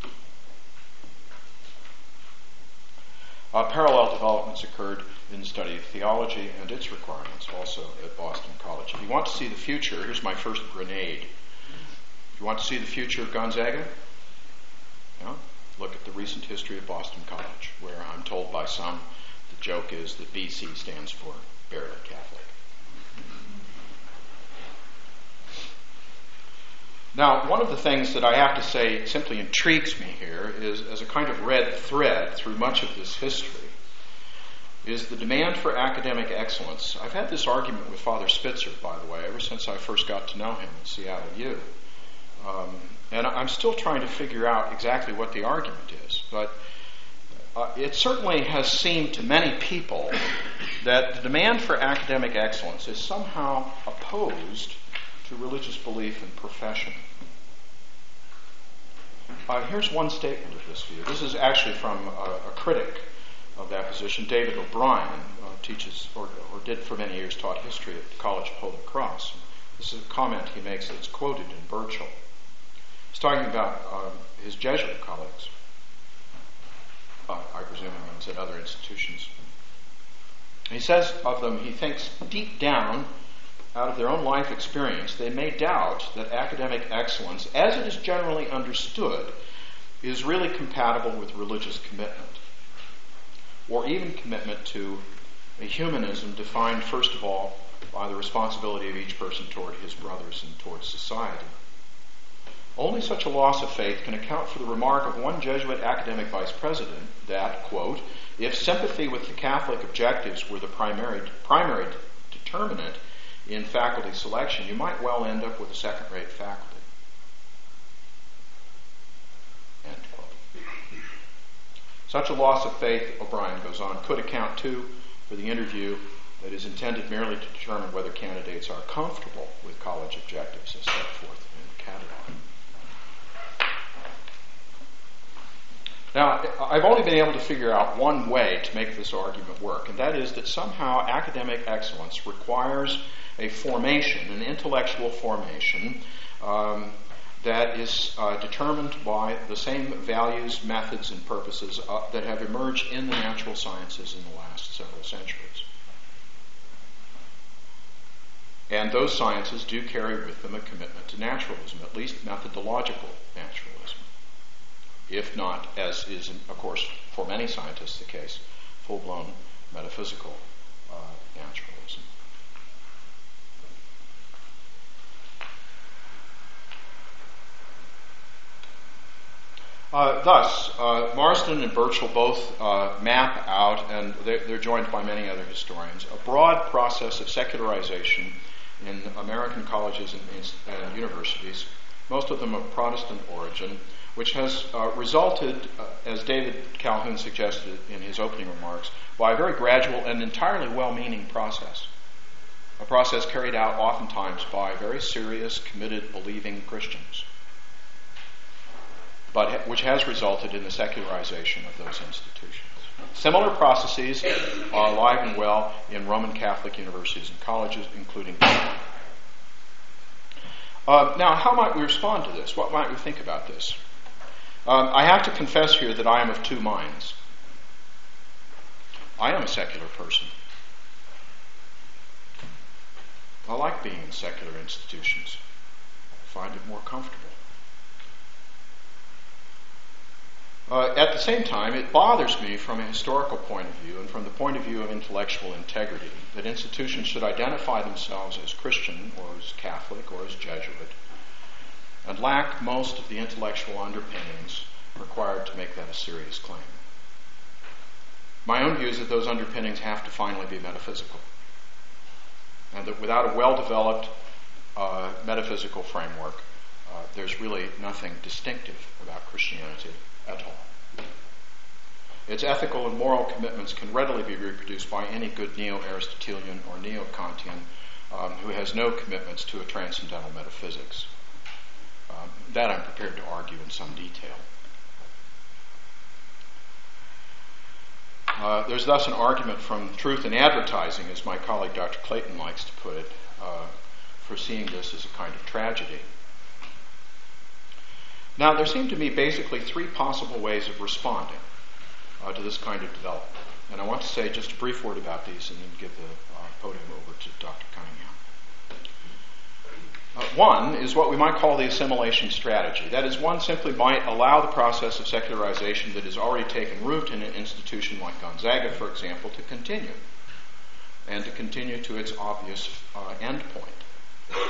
Speaker 2: Parallel developments occurred in the study of theology and its requirements also at Boston College. If you want to see the future, here's my first grenade. If you want to see the future of Gonzaga, look at the recent history of Boston College, where I'm told by some the joke is that BC stands for Barely Catholic. Now, one of the things that I have to say simply intrigues me here is, as a kind of red thread through much of this history, is the demand for academic excellence. I've had this argument with Father Spitzer, by the way, ever since I first got to know him at Seattle U. And I'm still trying to figure out exactly what the argument is. But it certainly has seemed to many people that the demand for academic excellence is somehow opposed to religious belief and profession. Here's one statement of this view. This is actually from a critic of that position, David O'Brien, teaches or did for many years taught history at the College of Holy Cross. This is a comment he makes that's quoted in Burchell. He's talking about his Jesuit colleagues. I presume he means at other institutions. He says of them, he thinks deep down, out of their own life experience, they may doubt that academic excellence, as it is generally understood, is really compatible with religious commitment, or even commitment to a humanism defined, first of all, by the responsibility of each person toward his brothers and toward society. Only such a loss of faith can account for the remark of one Jesuit academic vice president that, quote, if sympathy with the Catholic objectives were the primary determinant in faculty selection, you might well end up with a second-rate faculty. End quote. Such a loss of faith, O'Brien goes on, could account, too, for the interview that is intended merely to determine whether candidates are comfortable with college objectives as set forth in the catalog. Now, I've only been able to figure out one way to make this argument work, and that is that somehow academic excellence requires a formation, an intellectual formation, that is determined by the same values, methods, and purposes that have emerged in the natural sciences in the last several centuries. And those sciences do carry with them a commitment to naturalism, at least methodological naturalism, if not, as is, of course, for many scientists the case, full-blown metaphysical naturalism. Thus, Marsden and Burchell both map out, and they're joined by many other historians, a broad process of secularization in American colleges and universities, most of them of Protestant origin, which has resulted, as David Calhoun suggested in his opening remarks, by a very gradual and entirely well-meaning process. A process carried out oftentimes by very serious, committed, believing Christians, but which has resulted in the secularization of those institutions. Similar processes are alive and well in Roman Catholic universities and colleges, including now, how might we respond to this? What might we think about this? I have to confess here that I am of two minds. I am a secular person. I like being in secular institutions. I find it more comfortable. At the same time, it bothers me from a historical point of view and from the point of view of intellectual integrity that institutions should identify themselves as Christian or as Catholic or as Jesuit and lack most of the intellectual underpinnings required to make that a serious claim. My own view is that those underpinnings have to finally be metaphysical, and that without a well-developed metaphysical framework, there's really nothing distinctive about Christianity at all. Its ethical and moral commitments can readily be reproduced by any good neo-Aristotelian or neo-Kantian who has no commitments to a transcendental metaphysics. That I'm prepared to argue in some detail. There's thus an argument from truth in advertising, as my colleague Dr. Clayton likes to put it, for seeing this as a kind of tragedy. Now, there seem to me basically three possible ways of responding to this kind of development. And I want to say just a brief word about these and then give the podium over to Dr. Cunningham. One is what we might call the assimilation strategy. That is, one simply might allow the process of secularization that has already taken root in an institution like Gonzaga, for example, to continue, and to continue to its obvious end point.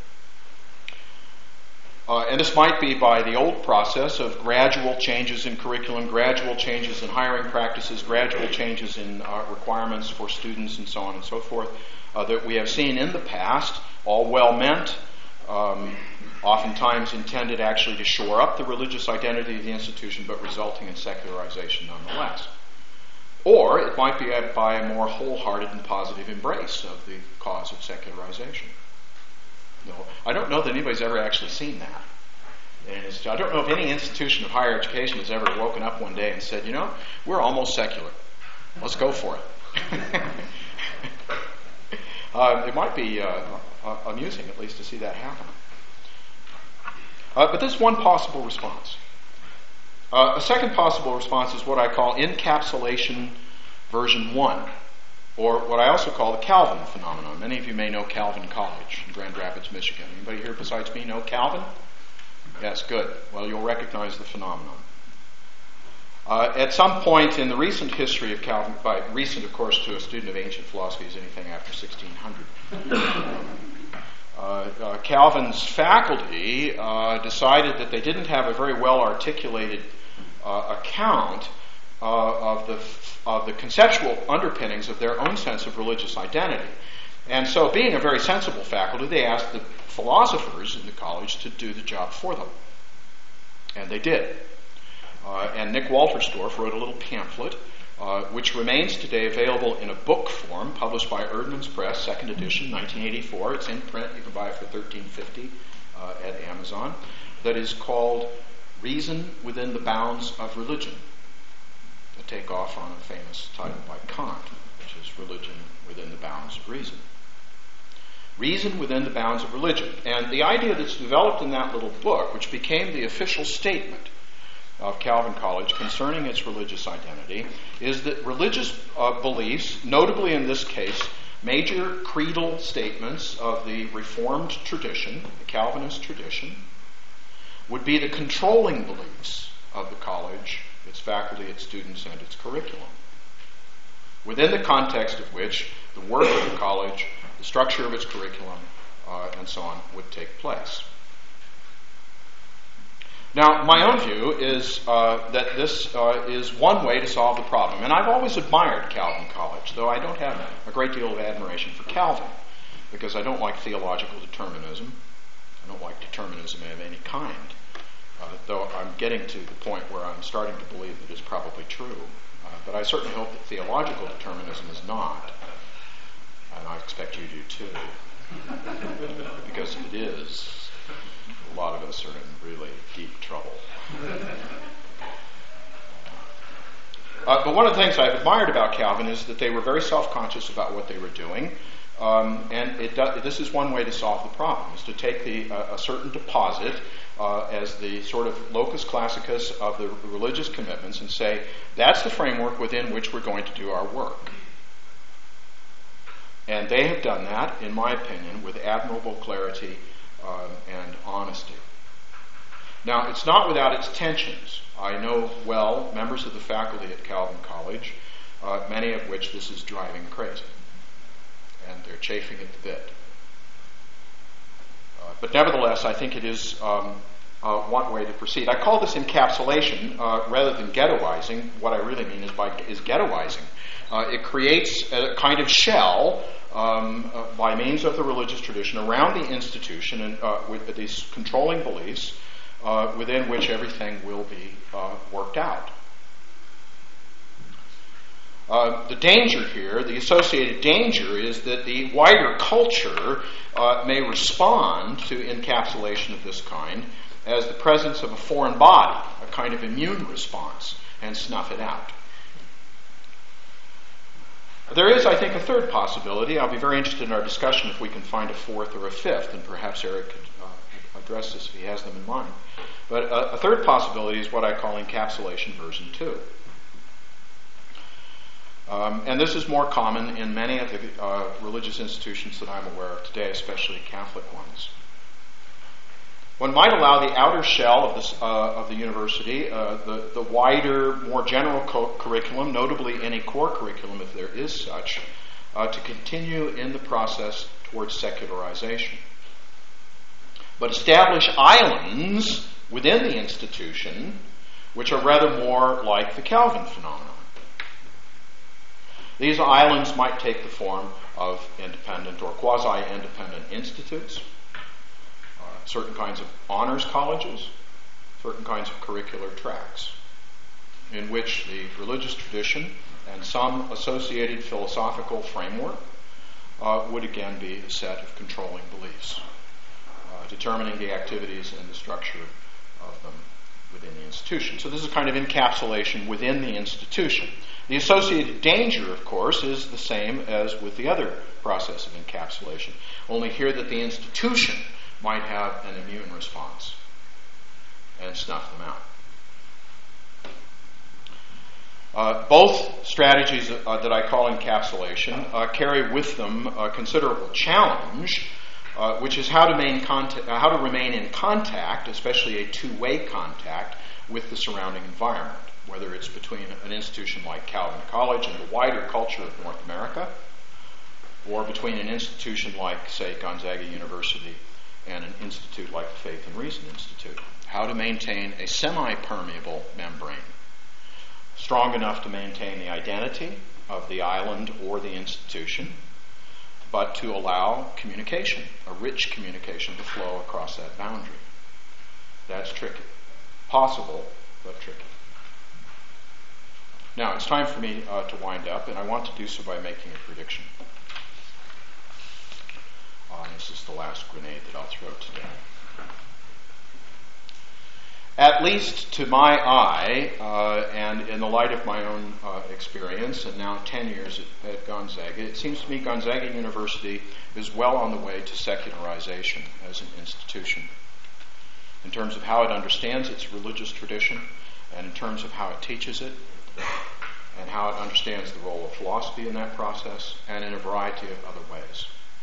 Speaker 2: And this might be by the old process of gradual changes in curriculum, gradual changes in hiring practices, gradual changes in requirements for students, and so on and so forth, that we have seen in the past, all well meant, oftentimes intended actually to shore up the religious identity of the institution, but resulting in secularization nonetheless. Or it might be by a more wholehearted and positive embrace of the cause of secularization. No, I don't know that anybody's ever actually seen that. And I don't know if any institution of higher education has ever woken up one day and said, you know, we're almost secular. Let's go for it. It might be amusing, at least, to see that happen. But this is one possible response. A second possible response is what I call encapsulation version 1, or what I also call the Calvin phenomenon. Many of you may know Calvin College in Grand Rapids, Michigan. Anybody here besides me know Calvin? Yes, good. Well, you'll recognize the phenomenon. At some point in the recent history of Calvin, by recent, of course, to a student of ancient philosophy is anything after 1600, Calvin's faculty decided that they didn't have a very well articulated account of the conceptual underpinnings of their own sense of religious identity. And so, being a very sensible faculty, they asked the philosophers in the college to do the job for them. And they did. And Nick Walterstorff wrote a little pamphlet, which remains today available in a book form, published by Erdman's Press, second edition, 1984. It's in print. You can buy it for $13.50 at Amazon. That is called Reason Within the Bounds of Religion, a takeoff on a famous title by Kant, which is Religion Within the Bounds of Reason. Reason Within the Bounds of Religion. And the idea that's developed in that little book, which became the official statement of Calvin College concerning its religious identity, is that religious beliefs, notably in this case, major creedal statements of the Reformed tradition, the Calvinist tradition, would be the controlling beliefs of the college, its faculty, its students, and its curriculum, within the context of which the work of the college, the structure of its curriculum, and so on, would take place. Now, my own view is that this is one way to solve the problem. And I've always admired Calvin College, though I don't have a great deal of admiration for Calvin, because I don't like theological determinism. I don't like determinism of any kind, though I'm getting to the point where I'm starting to believe that it's probably true. But I certainly hope that theological determinism is not. And I expect you do too. Because if it is, a lot of us are in really deep trouble. But one of the things I've admired about Calvin is that they were very self-conscious about what they were doing. And this is one way to solve the problem, is to take a certain deposit as the sort of locus classicus of the religious commitments and say, that's the framework within which we're going to do our work. And they have done that, in my opinion, with admirable clarity and honesty. Now, it's not without its tensions. I know well members of the faculty at Calvin College, many of which this is driving crazy, and they're chafing at the bit. But nevertheless, I think it is one way to proceed. I call this encapsulation rather than ghettoizing. What I really mean is ghettoizing. It creates a kind of shell by means of the religious tradition around the institution and with these controlling beliefs within which everything will be worked out. The danger here, the associated danger, is that the wider culture may respond to encapsulation of this kind as the presence of a foreign body, a kind of immune response, and snuff it out. There is, I think, a third possibility. I'll be very interested in our discussion if we can find a fourth or a fifth, and perhaps Eric could address this if he has them in mind. But a third possibility is what I call encapsulation version 2. And this is more common in many of the religious institutions that I'm aware of today, especially Catholic ones. One might allow the outer shell of the university, the wider, more general curriculum, notably any core curriculum if there is such, to continue in the process towards secularization. But establish islands within the institution which are rather more like the Calvin phenomenon. These islands might take the form of independent or quasi-independent institutes, certain kinds of honors colleges, certain kinds of curricular tracks, in which the religious tradition and some associated philosophical framework would again be a set of controlling beliefs, determining the activities and the structure of them within the institution. So this is a kind of encapsulation within the institution. The associated danger, of course, is the same as with the other process of encapsulation, only here that the institution might have an immune response and snuff them out. Both strategies that I call encapsulation carry with them a considerable challenge, which is how to remain in contact, especially a two-way contact, with the surrounding environment, whether it's between an institution like Calvin College and the wider culture of North America, or between an institution like, say, Gonzaga University and an institute like the Faith and Reason Institute. How to maintain a semi-permeable membrane, strong enough to maintain the identity of the island or the institution, but to allow communication, a rich communication, to flow across that boundary. That's tricky. Possible, but tricky. Now, it's time for me to wind up, and I want to do so by making a prediction. This is the last grenade that I'll throw today. At least to my eye, and in the light of my own experience, and now 10 years at Gonzaga, it seems to me Gonzaga University is well on the way to secularization as an institution, in terms of how it understands its religious tradition, and in terms of how it teaches it, and how it understands the role of philosophy in that process, and in a variety of other ways.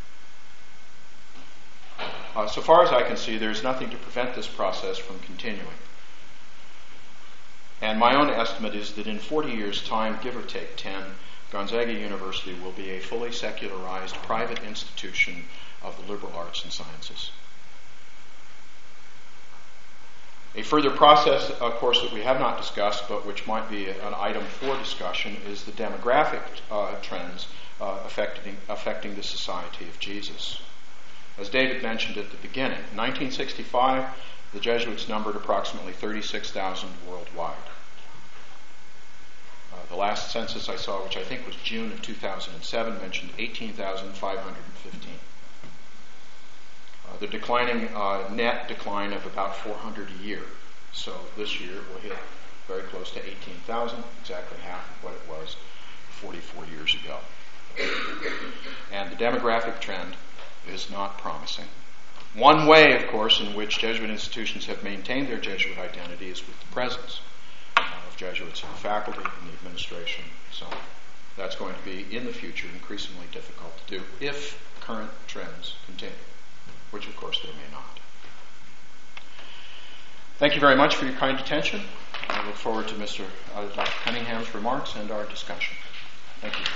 Speaker 2: So far as I can see, there's nothing to prevent this process from continuing. And my own estimate is that in 40 years' time, give or take 10, Gonzaga University will be a fully secularized private institution of the liberal arts and sciences. A further process, of course, that we have not discussed, but which might be an item for discussion, is the demographic trends affecting the Society of Jesus. As David mentioned at the beginning, in 1965, the Jesuits numbered approximately 36,000 worldwide. The last census I saw, which I think was June of 2007, mentioned 18,515. The declining net decline of about 400 a year. So this year we'll hit very close to 18,000, exactly half of what it was 44 years ago. And the demographic trend is not promising. One way, of course, in which Jesuit institutions have maintained their Jesuit identity is with the presence of Jesuits in the faculty and the administration. So that's going to be, in the future, increasingly difficult to do if current trends continue, which, of course, they may not. Thank you very much for your kind attention. I look forward to Dr. Cunningham's remarks and our discussion. Thank you.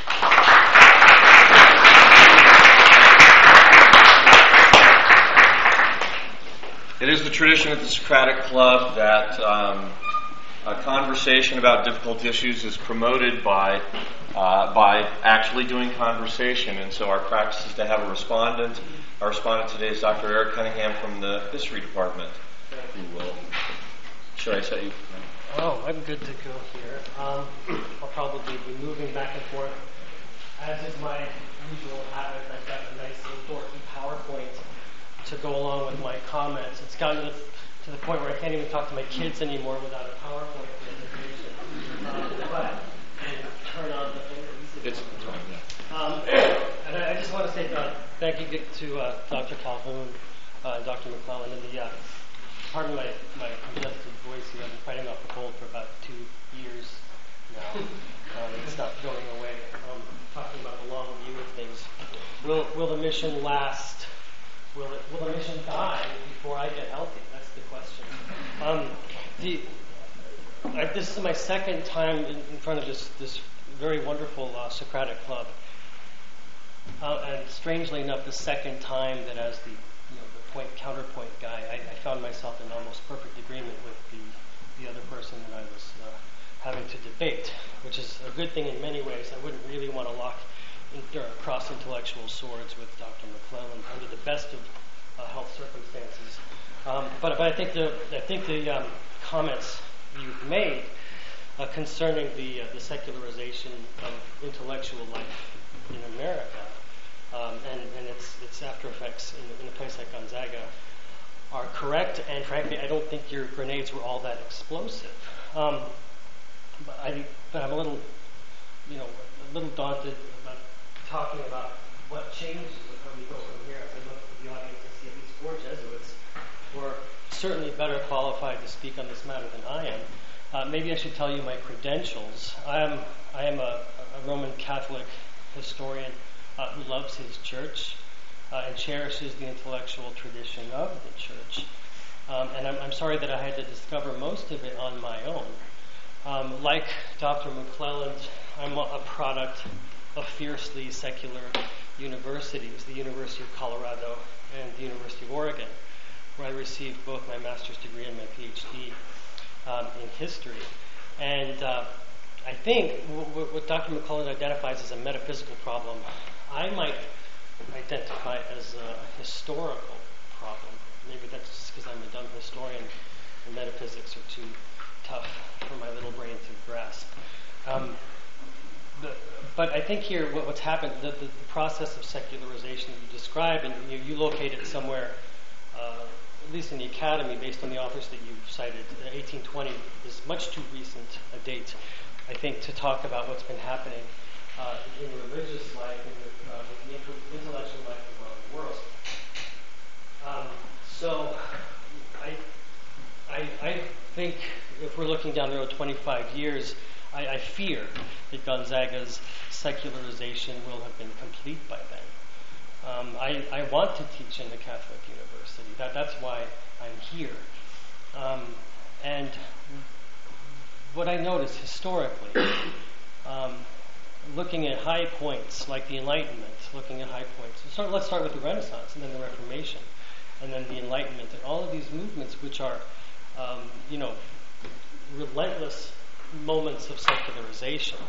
Speaker 1: It is the tradition at the Socratic Club that a conversation about difficult issues is promoted by actually doing conversation. And so our practice is to have a respondent. Our respondent today is Dr. Eric Cunningham from the History Department. Who will? Should I set you?
Speaker 3: Oh, I'm good to go here. I'll probably be moving back and forth. As is my usual habit, I've got a nice little dorky PowerPoint to go along with my comments. It's gotten to the point where I can't even talk to my kids anymore without a PowerPoint presentation. But turn on the thing.
Speaker 2: It's fine, yeah.
Speaker 3: And I just want to say thank you to Dr. Calhoun Dr. McClellan, and pardon my congested voice here. I've been fighting off the cold for about 2 years now. It's not going away. Talking about the long view of things. Will the mission last? Will the mission die before I get healthy? That's the question. This is my second time in front of this very wonderful Socratic club, and strangely enough, the second time that as the counterpoint guy, I found myself in almost perfect agreement with the other person that I was having to debate, which is a good thing in many ways. I wouldn't really want to lock cross intellectual swords with Dr. McClellan under the best of health circumstances. But I think the comments you've made concerning the secularization of intellectual life in America and its after effects in a place like Gonzaga are correct, and frankly, I don't think your grenades were all that explosive. But I'm a little daunted about talking about what changes when we go from here. As I look at the audience, I see at least 4 Jesuits who are certainly better qualified to speak on this matter than I am. Maybe I should tell you my credentials. I am a Roman Catholic historian who loves his church and cherishes the intellectual tradition of the church. And I'm sorry that I had to discover most of it on my own. Like Dr. McClellan, I'm a product of fiercely secular universities, the University of Colorado and the University of Oregon, where I received both my master's degree and my PhD in history. And I think what Dr. McClellan identifies as a metaphysical problem, I might identify as a historical problem. Maybe that's just because I'm a dumb historian and metaphysics are too tough for my little brain to grasp. But I think here what's happened, the process of secularization that you describe, and you locate it somewhere, at least in the academy, based on the authors that you've cited, 1820 is much too recent a date, I think, to talk about what's been happening in religious life and with the intellectual life around the world. So I think if we're looking down the road 25 years, I fear that Gonzaga's secularization will have been complete by then. I want to teach in the Catholic University. That's why I'm here. And what I notice historically, looking at high points like the Enlightenment, looking at high points. Let's start with the Renaissance and then the Reformation and then the Enlightenment and all of these movements which are, relentless moments of secularization.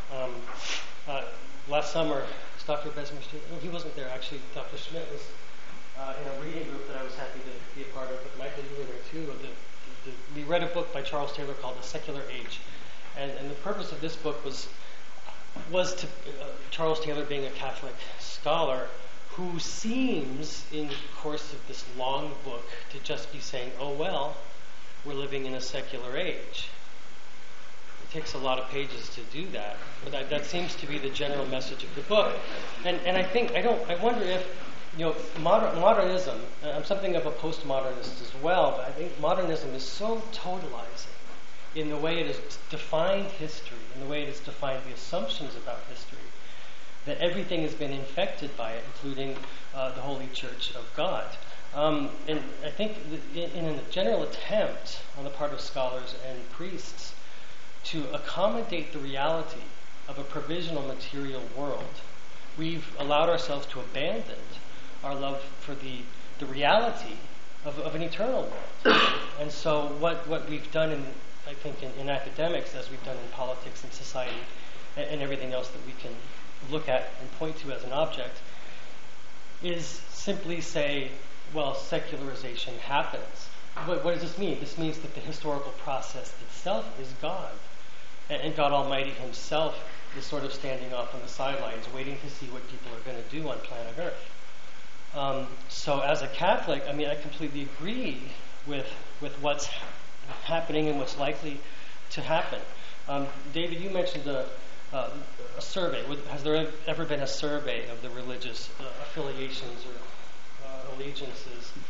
Speaker 3: Last summer, Dr. Besmerstein, he wasn't there actually, Dr. Schmidt was in a reading group that I was happy to be a part of, but Michael, you were there too. We read a book by Charles Taylor called The Secular Age. And the purpose of this book was to Charles Taylor being a Catholic scholar who seems, in the course of this long book, to just be saying, oh well, we're living in a secular age. It takes a lot of pages to do that, but that seems to be the general message of the book. And I wonder if, modernism, I'm something of a postmodernist as well, but I think modernism is so totalizing in the way it has defined history, in the way it has defined the assumptions about history, that everything has been infected by it, including the Holy Church of God. And I think in a general attempt on the part of scholars and priests to accommodate the reality of a provisional material world, we've allowed ourselves to abandon our love for the reality of an eternal world. And so what we've done in academics, as we've done in politics and society and everything else that we can look at and point to as an object, is simply say, well, secularization happens. What does this mean? This means that the historical process itself is God. And God Almighty himself is sort of standing off on the sidelines, waiting to see what people are going to do on planet Earth. So as a Catholic, I completely agree with what's happening and what's likely to happen. David, you mentioned a survey. Has there ever been a survey of the religious affiliations or allegiances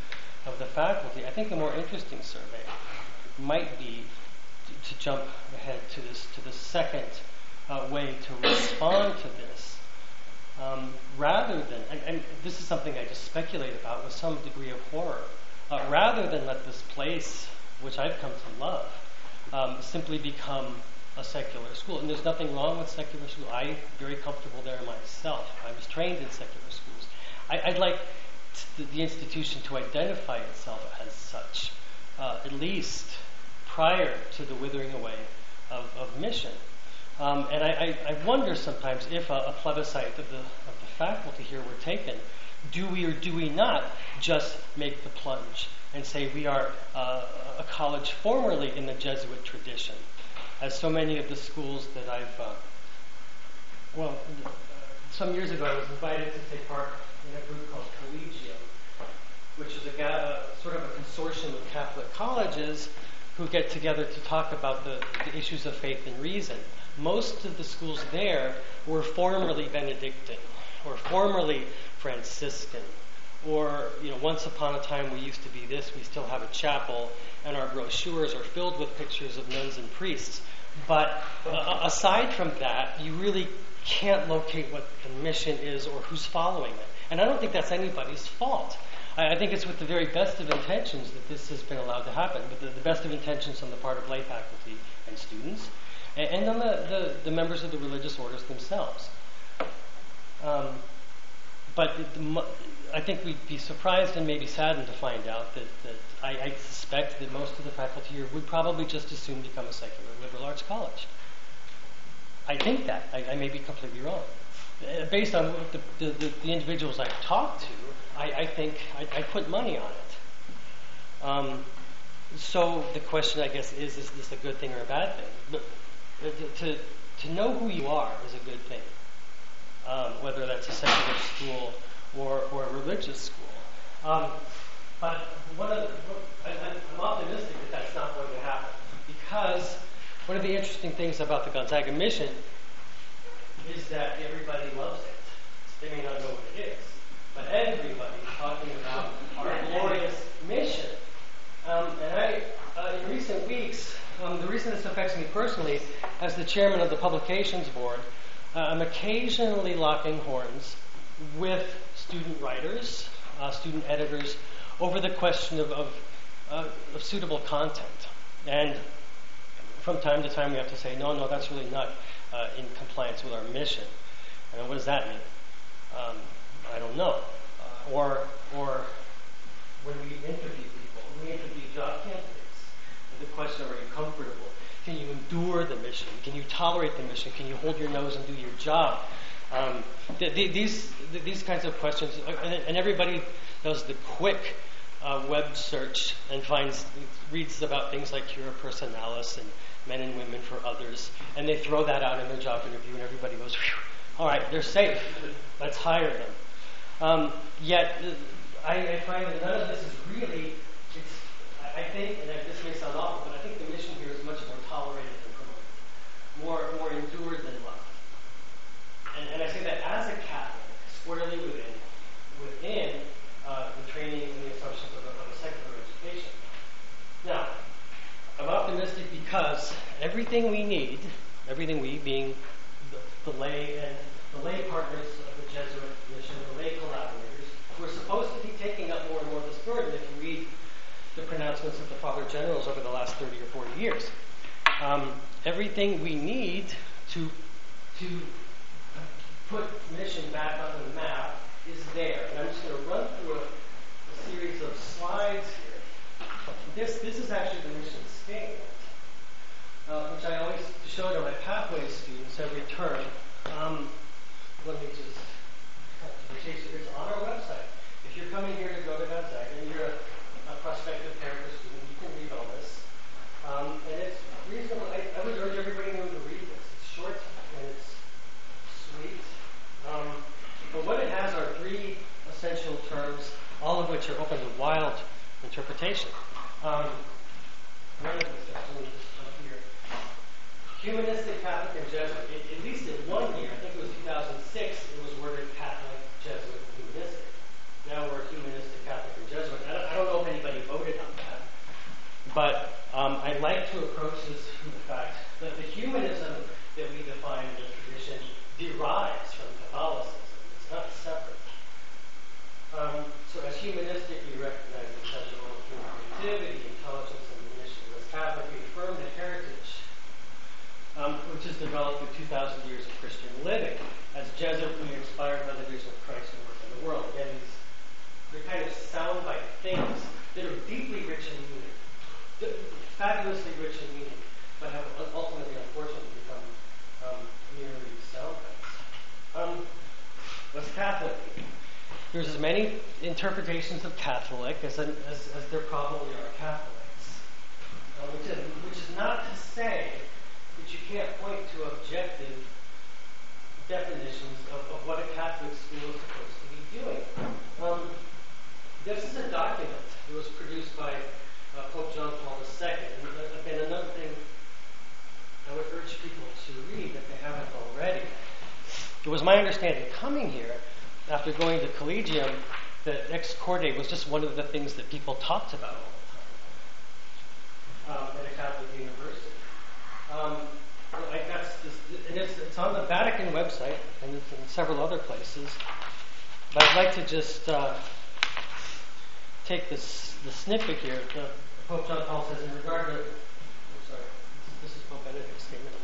Speaker 3: of the faculty, I think a more interesting survey might be to jump ahead to the second way to respond to this, rather than, and this is something I just speculate about with some degree of horror, rather than let this place, which I've come to love, simply become a secular school. And there's nothing wrong with secular school. I'm very comfortable there myself. I was trained in secular schools. I'd like the institution to identify itself as such, at least prior to the withering away of mission. And I wonder sometimes if a plebiscite of the faculty here were taken, do we or do we not just make the plunge and say we are a college formerly in the Jesuit tradition, as so many of the schools that I've, some years ago I was invited to take part in a group called Collegium, which is sort of a consortium of Catholic colleges who get together to talk about the issues of faith and reason. Most of the schools there were formerly Benedictine, or formerly Franciscan, or, once upon a time we used to be this, we still have a chapel, and our brochures are filled with pictures of nuns and priests. But aside from that, you really can't locate what the mission is or who's following it. And I don't think that's anybody's fault. I think it's with the very best of intentions that this has been allowed to happen, but the best of intentions on the part of lay faculty and students, and on the members of the religious orders themselves. But I think we'd be surprised and maybe saddened to find out that I suspect that most of the faculty here would probably just as soon become a secular liberal arts college. I think that. I may be completely wrong. Based on the individuals I've talked to, I think I put money on it. So the question, I guess, is this a good thing or a bad thing? But to know who you are is a good thing, whether that's a secular school or a religious school. But I'm optimistic that that's not going to happen, because one of the interesting things about the Gonzaga mission is that everybody loves it. They may not know what it is, but everybody's talking about our glorious mission. And in recent weeks, the reason this affects me personally, as the chairman of the publications board, I'm occasionally locking horns with student writers, student editors, over the question of suitable content. And from time to time we have to say, no, that's really not in compliance with our mission. And what does that mean? I don't know. Or when we interview people, when we interview job candidates, the question, are you comfortable? Can you endure the mission? Can you tolerate the mission? Can you hold your nose and do your job? These kinds of questions, and everybody does the quick web search and reads about things like cura personalis and men and women for others, and they throw that out in their job interview, and everybody goes, phew, all right, they're safe. Let's hire them. Yet, I find that none of this is really, I think, and this may sound awful, but I think the mission here is much more tolerated than promoted, more endured than loved. And I say that as a Catholic, squarely within the training and the assumptions of a secular education. Now, I'm optimistic because everything we need, everything we being the lay and the lay partners of the Jesuit mission, the lay collaborators, who are supposed to be taking up more and more of this burden if you read the pronouncements of the Father Generals over the last 30 or 40 years. Everything we need to put mission back on the map is there. And I'm just going to run through a series of slides here. This is actually the mission statement, which I always show to my pathway students every term. Let me just cut to the chase. It's on our website. If you're coming here to go to Gonzaga and you're a prospective parent or student, you can read all this. And it's reasonable. I would urge everybody to read this. It's short and it's sweet. But what it has are three essential terms, all of which are open to wild interpretation. One of these just here. Humanistic, Catholic, and Jesuit. At least in 1 year, I think it was 2006, it was worded Catholic, Jesuit, humanistic. Now we're humanistic, Catholic, and Jesuit. I don't know if any But I like to approach this from the fact that the humanism that we define in the tradition derives from Catholicism. It's not separate. So as humanistic, we recognize the essential role of human creativity, intelligence, and the mission. As Catholic, we affirm the heritage, which has developed through 2,000 years of Christian living. As Jesuit, we are inspired by the vision of Christ and work in the world. Again, they're kind of soundbite things that are deeply rich in meaning, fabulously rich in meaning, but have ultimately, unfortunately, become merely soundbites. What's Catholic? There's as many interpretations of Catholic as there probably are Catholics. Which is not to say that you can't point to objective definitions of what a Catholic school is supposed to be doing. This is a document that was produced by Pope John Paul II. And again, another thing I would urge people to read if they haven't already. It was my understanding coming here, after going to Collegium, that Ex Corde was just one of the things that people talked about all the time at a Catholic university. It's on the Vatican website and it's in several other places. But I'd like to just take the snippet here. Pope John Paul says, in regard to, this is Pope Benedict's statement.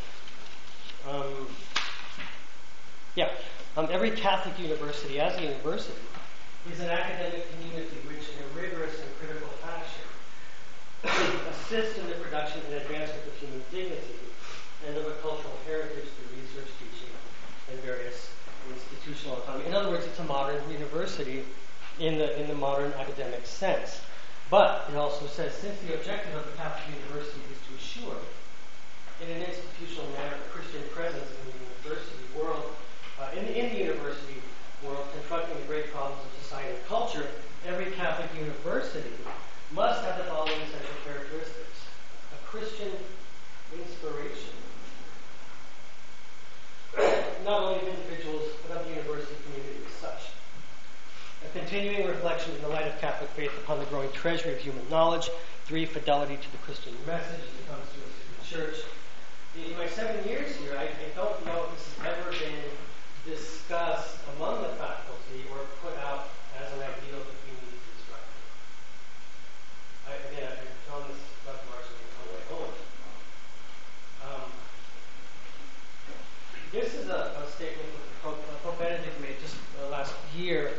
Speaker 3: Every Catholic university, as a university, is an academic community which, in a rigorous and critical fashion, assists in the production and advancement of human dignity and of a cultural heritage through research, teaching, and various institutional autonomy. In other words, it's a modern university in the modern academic sense. But it also says, since the objective of the Catholic University is to assure, in an institutional manner, a Christian presence in the university world, in the university world, confronting the great problems of society and culture, every Catholic university must have the following essential characteristics: a Christian inspiration, not only of individuals, but of the university community as such. A continuing reflection in the light of Catholic faith upon the growing treasury of human knowledge. 3, fidelity to the Christian message as it comes to us in the church. In my 7 years here, I don't know if this has ever been discussed among the faculty or put out as an ideal that we need to instruct. I've found this left largely on the way home. This is a statement that Pope Benedict made just last year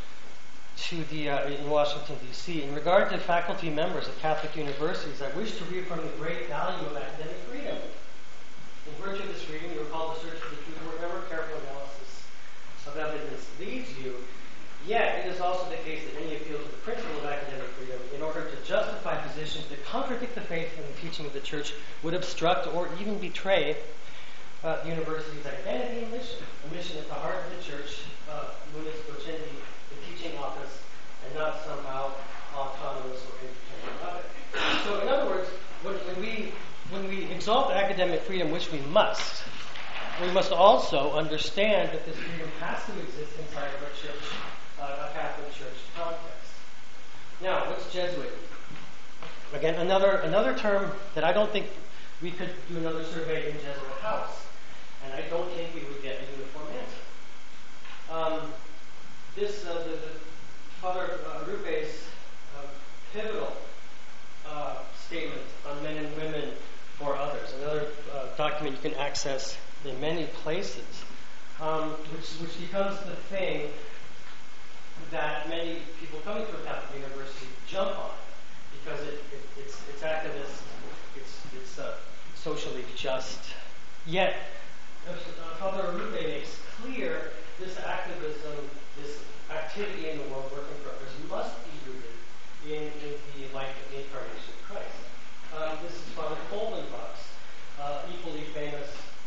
Speaker 3: in Washington, D.C. In regard to faculty members of Catholic universities, I wish to reaffirm the great value of academic freedom. In virtue of this freedom, you are called to search for the truth wherever careful analysis of evidence leads you. Yet, it is also the case that any appeal to the principle of academic freedom in order to justify positions that contradict the faith and the teaching of the Church would obstruct or even betray the university's identity and mission. A mission at the heart of the Church, Munus Docendi, the teaching office, and not somehow autonomous or independent of it. So, in other words, when we exalt academic freedom, which we must also understand that this freedom has to exist inside of a church, a Catholic Church context. Now, what's Jesuit? Again, another term that I don't think we could do another survey in Jesuit House, and I don't think we would get a uniform answer. The Father Rupe's pivotal statement on men and women for others, another document you can access in many places, which becomes the thing that many people coming to a Catholic university jump on, because it's activist, it's socially just. Yet, Father Rupe makes clear this activism, this activity in the world working for others must be rooted in the life of the incarnation of Christ. This is Father Kolbenbach's equally famous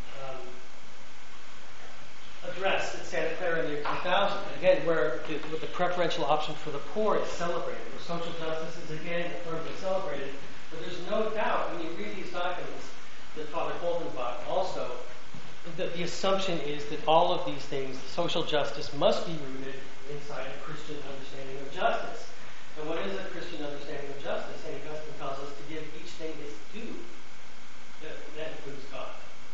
Speaker 3: address at Santa Clara in the year 2000. Again, where the preferential option for the poor is celebrated, where social justice is again firmly celebrated. But there's no doubt when you read these documents that Father Kolbenbach also, that the assumption is that all of these things, social justice, must be rooted inside a Christian understanding of justice. And what is a Christian understanding of justice? St. Augustine tells us to give each thing its due. That includes God.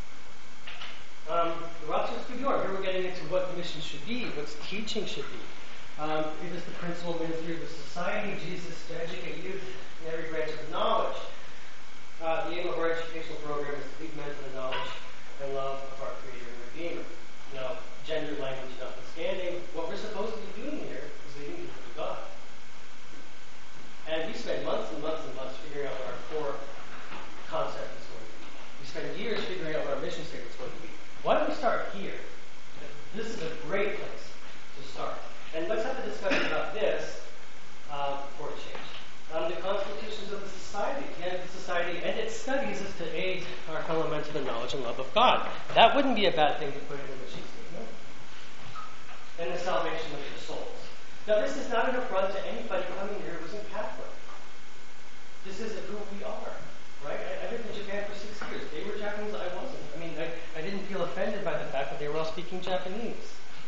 Speaker 3: The Rochester York, here we're getting into what the mission should be, what teaching should be. It is the principal ministry of the Society of Jesus to educate youth in every branch of knowledge. The aim of our educational program is to lead men to the knowledge and love of our Creator and Redeemer. Now, gender language notwithstanding, what we're supposed to be doing here is leading people to God. And we spend months and months and months figuring out what our core concept is going to be. We spend years figuring out what our mission statement is going to be. Why don't we start here? This is a great place to start. And let's have a discussion about this for a change. The constitutions of the society. Again, the society and its studies is to aid our fellow men to the knowledge and love of God. That wouldn't be a bad thing to put in the mission statement. And the salvation of your souls. Now, this is not an affront to anybody coming here who isn't Catholic. This isn't who we are, right? I lived in Japan for 6 years. They were Japanese, I wasn't. I mean, I didn't feel offended by the fact that they were all speaking Japanese.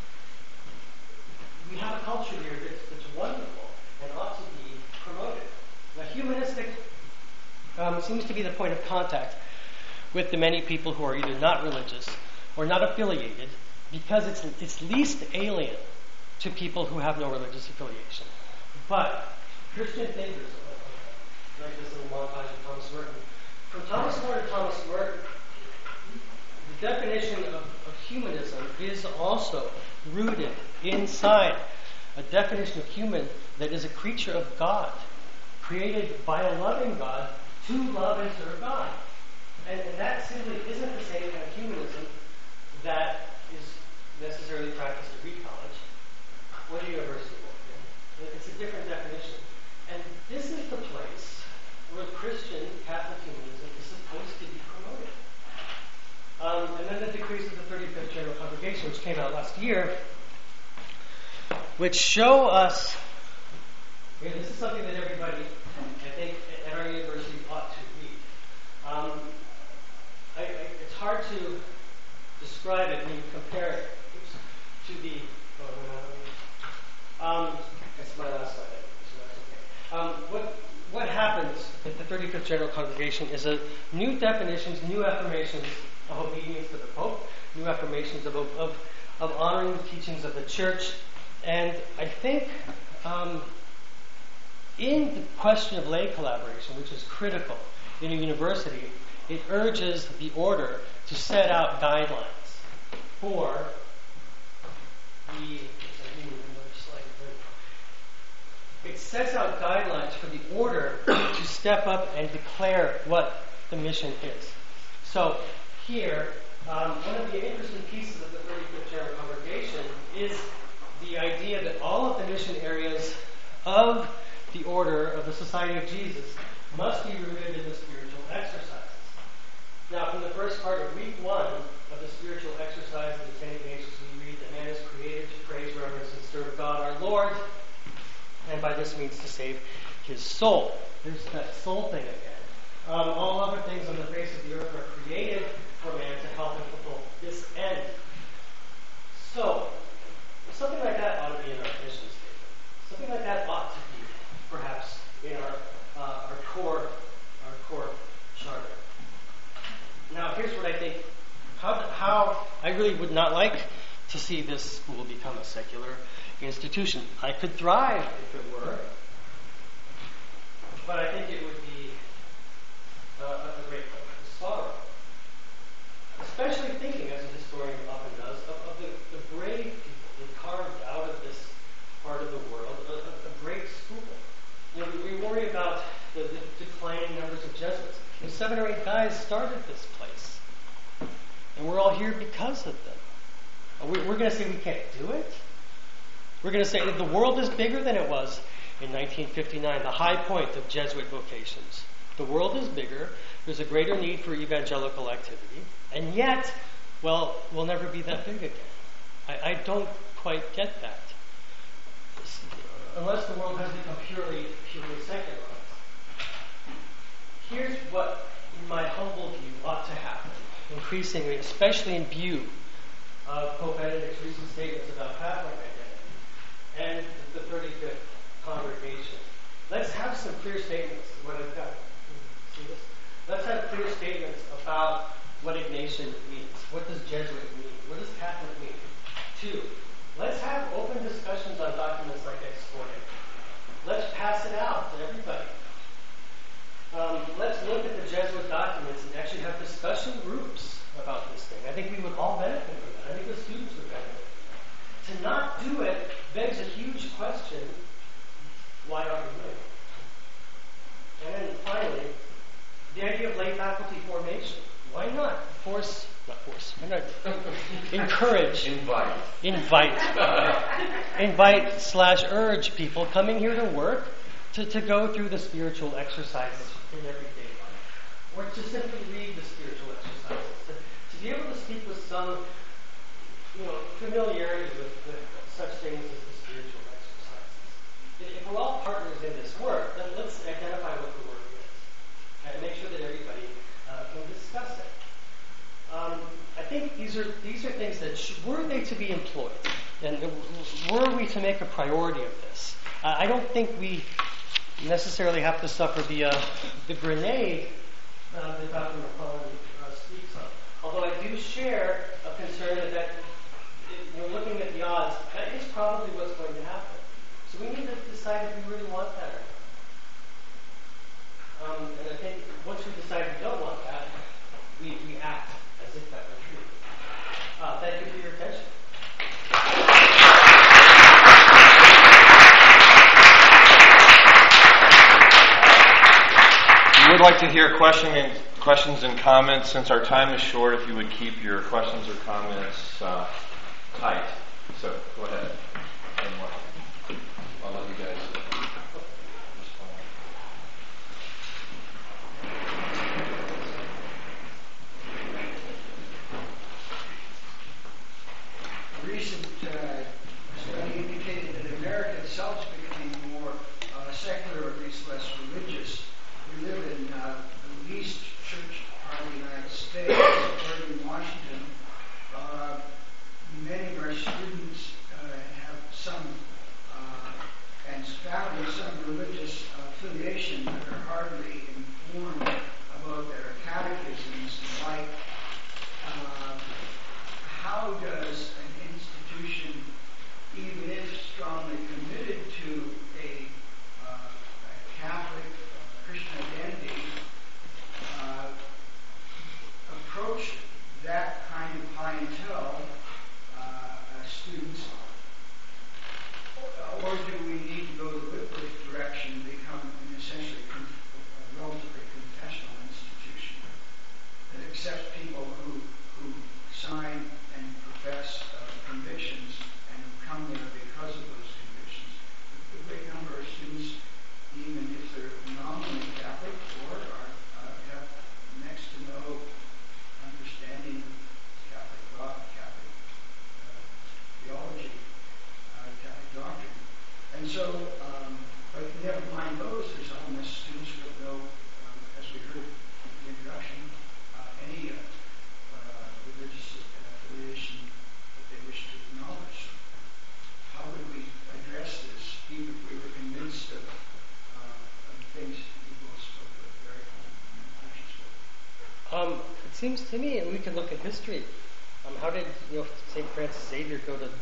Speaker 3: We have a culture here that's wonderful and ought to be promoted. Now, humanistic seems to be the point of contact with the many people who are either not religious or not affiliated, because it's least alien to people who have no religious affiliation. But Christian thinkers, like this little montage of Thomas Merton, from Thomas More to Thomas Merton, the definition of humanism is also rooted inside a definition of human that is a creature of God, created by a loving God to love and serve God. And that simply isn't the same kind of humanism that is necessarily practiced at Reed College or the University of Oregon. It's a different definition. And this is the place where Christian Catholic humanism is supposed to be promoted. And then the decrees of the 35th General Congregation, which came out last year, which show us, this is something that everybody, I think, at our university ought to read. It's hard to describe it when you compare it to the, that's my last slide, so that's okay. What happens at the 35th General Congregation is new definitions, new affirmations of obedience to the Pope, new affirmations of honoring the teachings of the Church. And I think in the question of lay collaboration, which is critical in a university, it urges the order to set out guidelines for it sets out guidelines for the order to step up and declare what the mission is. So here, one of the interesting pieces of the 35th General Congregation is the idea that all of the mission areas of the order of the Society of Jesus must be rooted in the spiritual exercises. Now, from the first part of week 1 of the spiritual exercise of the Ten Ignatius, we read that man is created to praise, reverence, and serve God our Lord, and by this means to save his soul. There's that soul thing again. All other things on the face of the earth are created for man to help him fulfill this end. So, something like that ought to be in our mission statement. Something like that ought to be, perhaps, in our core charter. Now, here's what I think. How I really would not like to see this school become a secular institution. I could thrive if it were, but I think it would be a great sorrow. Especially thinking, as a historian often does, of the brave people that carved out of this part of the world a great school. You know, we worry about the declining numbers of Jesuits. And 7 or 8 guys started this place, and we're all here because of them. We're going to say we can't do it? We're going to say the world is bigger than it was in 1959, the high point of Jesuit vocations. The world is bigger. There's a greater need for evangelical activity. And yet, well, we'll never be that big again. I don't quite get that. Unless the world has become purely secularized. Here's what, in my humble view, ought to happen, increasingly, especially in view of Pope Benedict's recent statements about Catholic identity and the 35th congregation. let's have some clear statements. What I've got. See this? Let's have clear statements about what Ignatian means. What does Jesuit mean? What does Catholic mean? 2, let's have open discussions on documents like Excordia. Let's pass it out to everybody. Let's look at the Jesuit documents and actually have discussion groups about this thing. I think we would all benefit from that. I think the students would benefit from that. To not do it begs a huge question: why aren't we doing it? And then finally, the idea of lay faculty formation. Why not why not encourage, invite/urge people coming here to work to go through the spiritual exercises in everyday life, or to simply read the spiritual exercises, to be able to speak with some, familiarity with such things as the spiritual exercises. If we're all partners in this work, then let's identify what the work is and make sure that everybody can discuss it. I think these are things that were they to be employed, and were we to make a priority of this, I don't think we necessarily have to suffer the grenade that Dr. McClellan speaks of. Although I do share a concern that looking at the odds, that is probably what's going to happen. So we need to decide if we really want that or not. And I think once we decide we don't want that, we act as if that were true. Thank you for your attention.
Speaker 1: We would like to hear questions and comments. Since our time is short, if you would keep your questions or comments tight. So go ahead. I'll let you guys respond.
Speaker 4: A recent study indicated that America itself is becoming more secular, or at least less religious. We live in the least church part of the United States, in Washington. Many of our students have some, and families, some religious affiliation, but are hardly informed about their catechisms and like. How does an institution, even if strongly committed to a Catholic Christian identity, approach that kind of clientele, students, or do we need to go the Whitworth direction and become an essentially relatively confessional institution that accepts people who sign and profess convictions and come there because of those convictions? The great number of students, even if they're nominally Catholic or have next to no understanding of Catholic law, Catholic theology, Catholic doctrine. And so, but never mind those, there's almost students who have no, as we heard in the introduction, any religious affiliation that they wish to acknowledge. How would we address this, even if we were convinced of things people spoke of very home?
Speaker 3: It seems to me, and we can look at history. How did St. Francis Xavier go to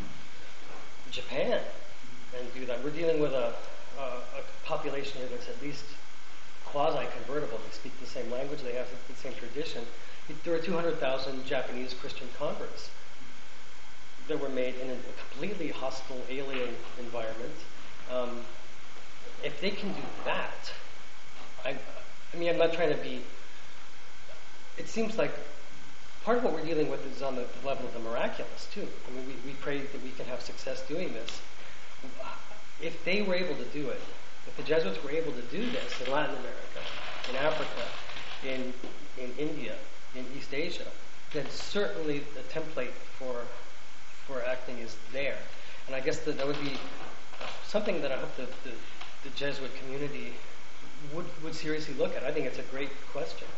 Speaker 3: Japan and do that? We're dealing with a population here that's at least quasi-convertible. They speak the same language, they have the same tradition. There were 200,000 Japanese Christian converts that were made in a completely hostile, alien environment. If they can do that, I mean, I'm not trying to be... It seems like part of what we're dealing with is on the level of the miraculous, too. I mean, we pray that we can have success doing this. If they were able to do it, if the Jesuits were able to do this in Latin America, in Africa, in India, in East Asia, then certainly the template for acting is there. And I guess that would be something that I hope that the Jesuit community would seriously look at. I think it's a great question.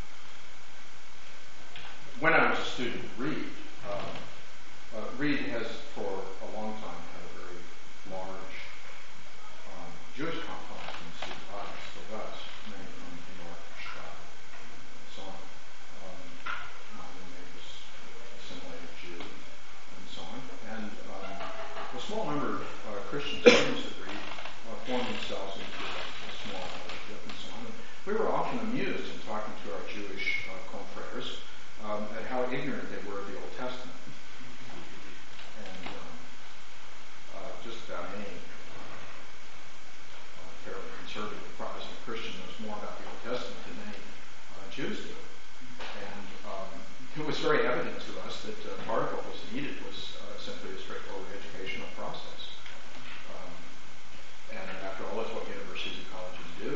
Speaker 2: When I was a student at Reed, Reed has for a long time had a very large Jewish component. small number of Christian students at Reed formed themselves into a small fellowship and so on. And we were often amused in talking to our Jewish confreres at how ignorant they were of the Old Testament. And just about any fairly conservative Protestant Christian knows more about the Old Testament than many Jews do. And it was very evident to us that part of what was needed was simply a straightforward educational process. And after all, that's what universities and colleges do.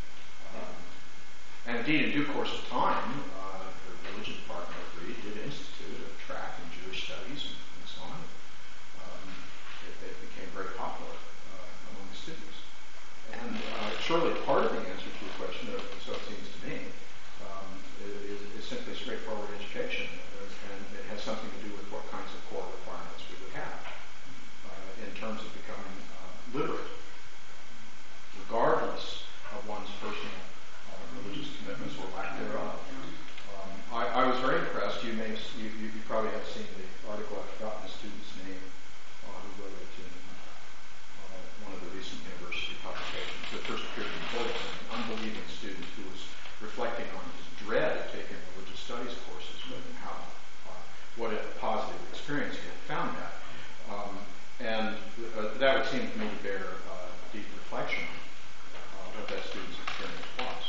Speaker 2: And indeed, in due course of time, the religion department of Reed did institute a track in Jewish studies and so on. It became very popular among the students. And surely part of the answer to your question, so it seems to me, is simply straightforward education. And it has something to do with what kinds of core requirements we would have in terms of becoming literate, regardless of one's personal religious commitments or lack thereof. I was very impressed. You probably have seen the article. I've forgotten the student's name who wrote it in one of the recent university publications. It first appeared in Bulletin. An unbelieving student who was reflecting on his dread of taking religious studies courses, but how what a positive experience he had found that. And that would seem to me to bear deep reflection on what that student's experience was.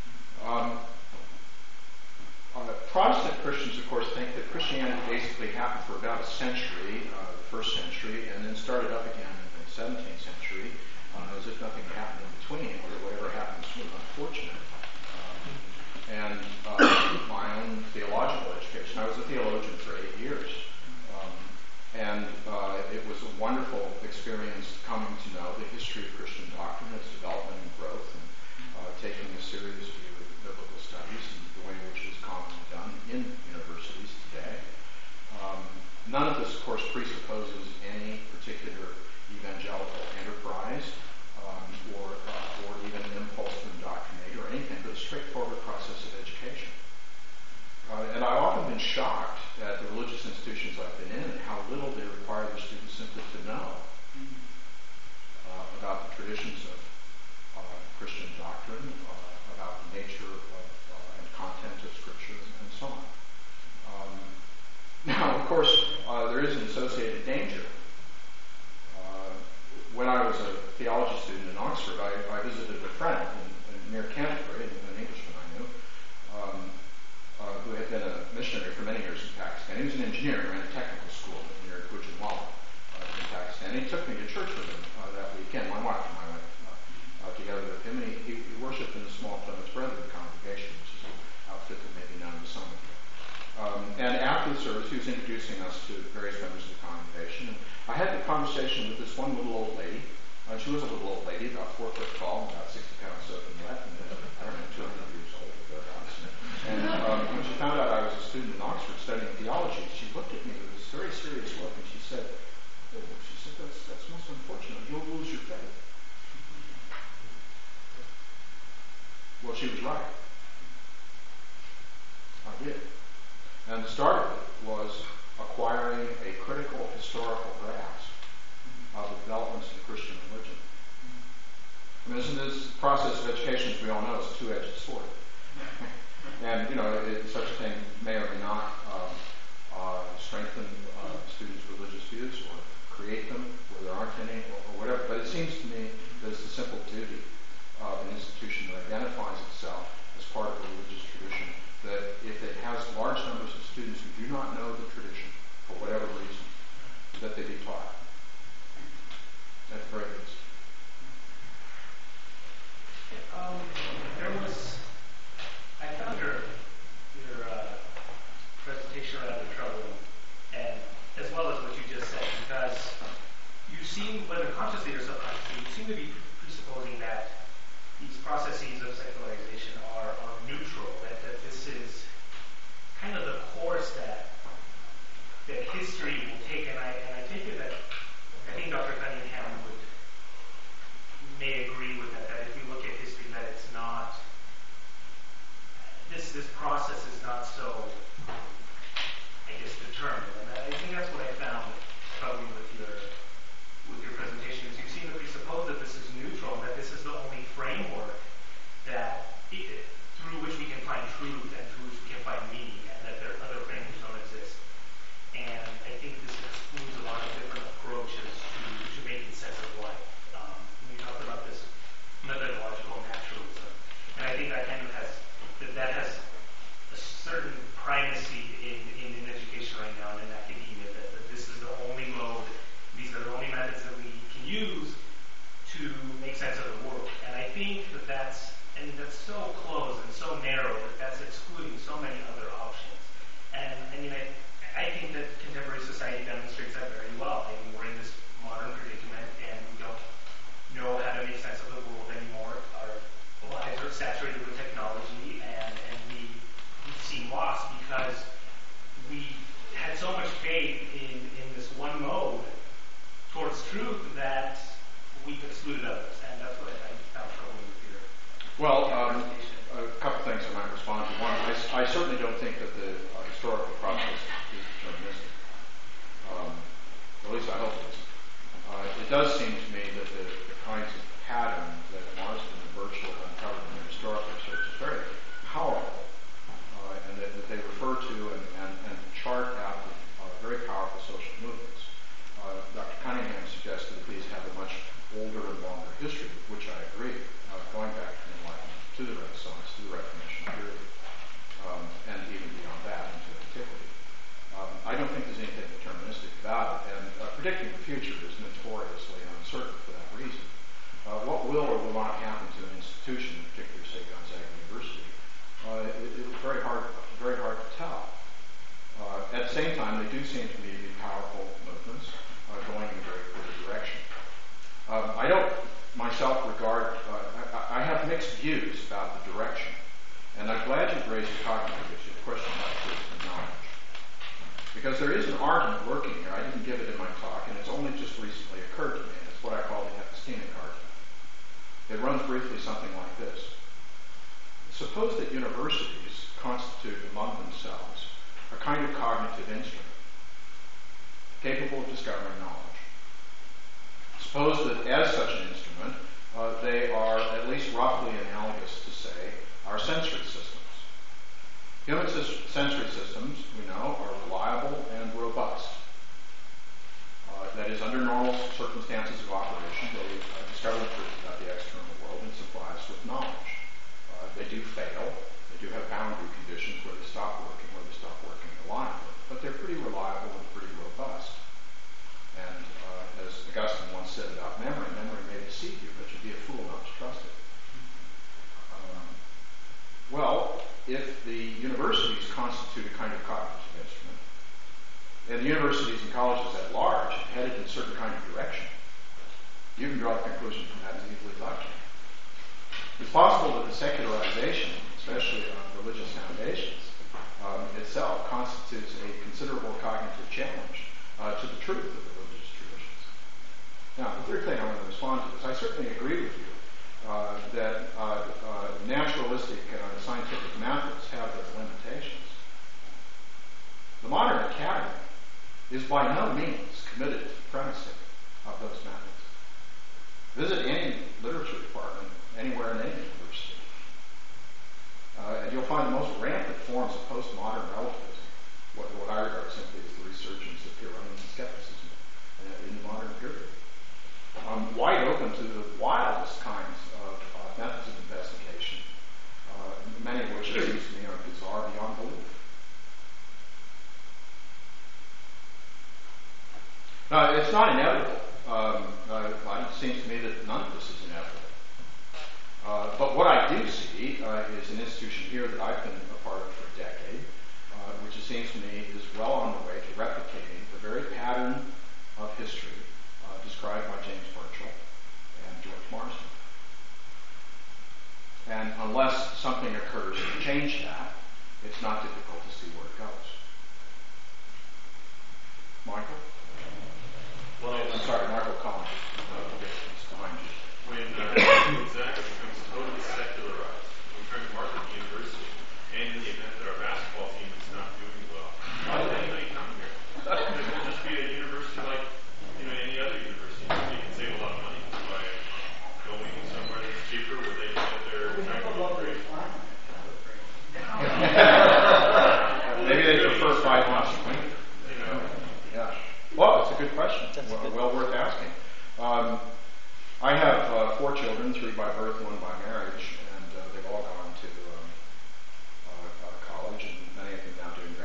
Speaker 2: Protestant Christians, of course, think that Christianity basically happened for about a century, the first century, and then started up again in the 17th century, as if nothing happened in between, or whatever happened was sort of unfortunate. And my own theological education, I was a theologian for 8 years, and it was a wonderful experience coming to know the history of Christian doctrine, its development and growth, and taking a serious view of biblical studies and the way in which it is commonly done in universities today. None of this, of course, presupposes any particular evangelical enterprise or even an impulse to indoctrinate or anything, but a straightforward process of education. And I've often been shocked at the religious institutions I've been in and how little they require their students simply to know about the traditions of Christian doctrine, about the nature and content of Scripture, and so on. Now, of course, there is an associated danger. When I was a theology student in Oxford, I visited a friend near Canterbury, an Englishman I knew, who had been a missionary for many years in Pakistan. He was an engineer, ran a technical school near Gujranwala in Pakistan. He took me to church with him that weekend. My wife and I went together with him, and he worshipped in the small Plymouth Brethren congregation, which is an outfit that may be known to some of you. And after the service, he was introducing us to various members of the congregation. And I had a conversation with this one little old lady. She was a little old lady, about 4 foot tall, about 60 pounds soaking wet, and I don't know, 200 years old or thereabouts. And when she found out I was a student in Oxford studying theology, she looked at me with this very serious look, and she said, that's most unfortunate. You'll lose your faith. Well, she was right. I did. And the start of it was acquiring a critical historical grasp of the developments of the Christian religion. I mean, this process of education, as we all know, is a two-edged sword. And, such a thing may or may not strengthen students' religious views or create them where there aren't any or whatever. But it seems to me that it's the simple duty of an institution that identifies itself as part of a religious tradition that if it has large numbers of students who do not know the tradition for whatever reason, that they be taught. At the very least.
Speaker 5: I found your presentation rather troubling, and as well as what you just said, because you seem, whether consciously or subconsciously, you seem to be presupposing that these processes of secularization are neutral, that this is kind of the course that history will take, and I take it that I think Dr. Cunningham may agree with that if you look at history, that it's not, this process is not so, I guess, determined. And I think that's what I found troubling with your primacy in education right now and in academia, that this is the only mode, these are the only methods that we can use to make sense of the world. And I think that's so close and so narrow that that's excluding so many other options. And I mean, I think that contemporary society demonstrates that very well. I mean, we're in this modern predicament and we don't know how to make sense of the world anymore. Our lives are saturated with technology and we seem lost because we had so much faith in this one mode towards truth that we've excluded others. And that's what I found troubling with your
Speaker 2: Well, a couple things I might respond to. One, I certainly don't think that the historical process is deterministic. At least I hope it isn't. It does seem to me that the kinds of patterns that Marsden and Birchall uncovered in their historical research is very powerful, and that they refer to and chart out very powerful social movements. Dr. Cunningham suggested that these have a much older and longer history, with which I agree, going back to the Enlightenment, to the Renaissance, to the Reformation period, and even beyond that into antiquity. I don't think there's anything deterministic about it, and predicting the future is notoriously uncertain for that reason. What will or will not happen to an institution, particularly say Gonzaga University, it's very hard to tell. At the same time, they do seem to me to be powerful movements going in a very clear direction. I don't myself regard, I have mixed views about the direction, and I'm glad you've raised the cognitive issue, the question about truth and knowledge. Because there is an argument working here. I didn't give it in my talk, and it's only just recently occurred to me. It's what I call the epistemic argument. It runs briefly something like this. Suppose that universities constitute among themselves a kind of cognitive instrument, capable of discovering knowledge. Suppose that as such an instrument, they are at least roughly analogous to, say, our sensory systems. Human sensory systems, we know, are reliable and robust. That is, under normal circumstances of operation, they discover the truth about the external world and supply us with knowledge. They do fail. They do have boundary conditions where they stop working reliably. But they're pretty reliable and pretty robust. And as Augustine once said about memory may deceive you, but you'd be a fool not to trust it. Well, if the universities constitute a kind of cognitive instrument, and the universities and colleges at large headed in a certain kind of direction, you can draw the conclusion from that as easily as I can. It's possible that the secularization, especially on religious foundations, itself constitutes a considerable cognitive challenge to the truth of the religious traditions. Now, the third thing I want to respond to is I certainly agree with you that naturalistic scientific methods have their limitations. The modern academy is by no means committed to the supremacy of those methods. Visit any literature department anywhere in any university, and you'll find the most rampant forms of postmodern relativism, what I regard simply as the resurgence of Pyrrhonian skepticism in the modern period. Wide open to the wildest kinds of methods of investigation, many of which it seems to me are bizarre beyond belief. Now, it's not inevitable. It seems to me that none of this is inevitable. But what I do see is an institution here that I've been a part of for a decade, which it seems to me is well on the way to replicating the very pattern of history described by James Birchall and George Marsden. And unless something occurs to change that, it's not difficult to see where it goes. Michael?
Speaker 6: Well,
Speaker 2: I'm sorry, Michael Collins. It's behind you.
Speaker 6: When Gonzaga becomes totally secularized, we turn to Marquette University, and in the event that our basketball team is not doing well, why would anybody come here? It will just be a university like any other university. You can save a lot of money by going somewhere that's cheaper where they can get their technical degree.
Speaker 2: Maybe they prefer 5 months. Yeah. Well, it's a good question. Well worth asking. I have 4 children, 3 by birth, 1 by marriage, and they've all gone to college, and many of them now doing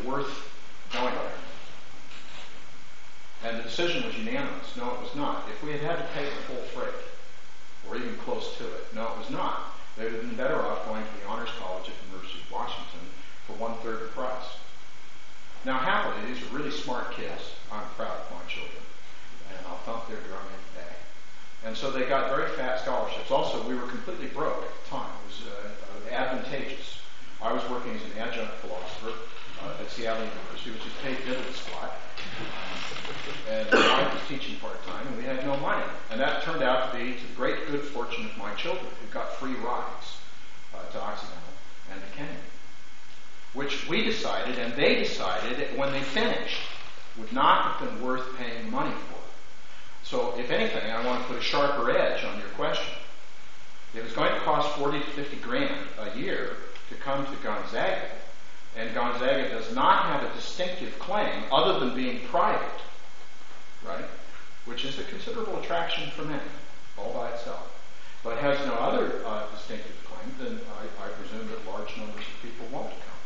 Speaker 2: worth going there? And the decision was unanimous. No, it was not. If we had had to pay the full freight, or even close to it, no, it was not. They would have been better off going to the Honors College at the University of Washington for 1/3 the price. Now, happily, these are really smart kids. I'm proud of my children, and I'll thump their drum any day. And so they got very fat scholarships. Also, we were completely broke at the time. It was advantageous. I was working as an adjunct philosopher at Seattle University, which is paid diddly squat. And my wife was teaching part-time, and we had no money. And that turned out to be to the great good fortune of my children, who got free rides to Occidental and to Kenyon, which we decided, and they decided, when they finished, would not have been worth paying money for. So, if anything, I want to put a sharper edge on your question. If it's going to cost 40 to 50 grand a year to come to Gonzaga, and Gonzaga does not have a distinctive claim other than being private, right, which is a considerable attraction for many, all by itself, but has no other distinctive claim, then I presume that large numbers of people won't come.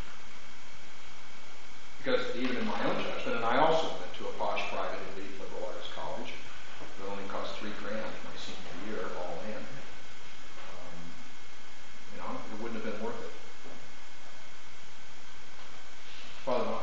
Speaker 2: Because even in my own judgment, and I also went to a posh private elite liberal arts college that only cost $3 grand my senior year, all in. It wouldn't have been worth it. Father Mark.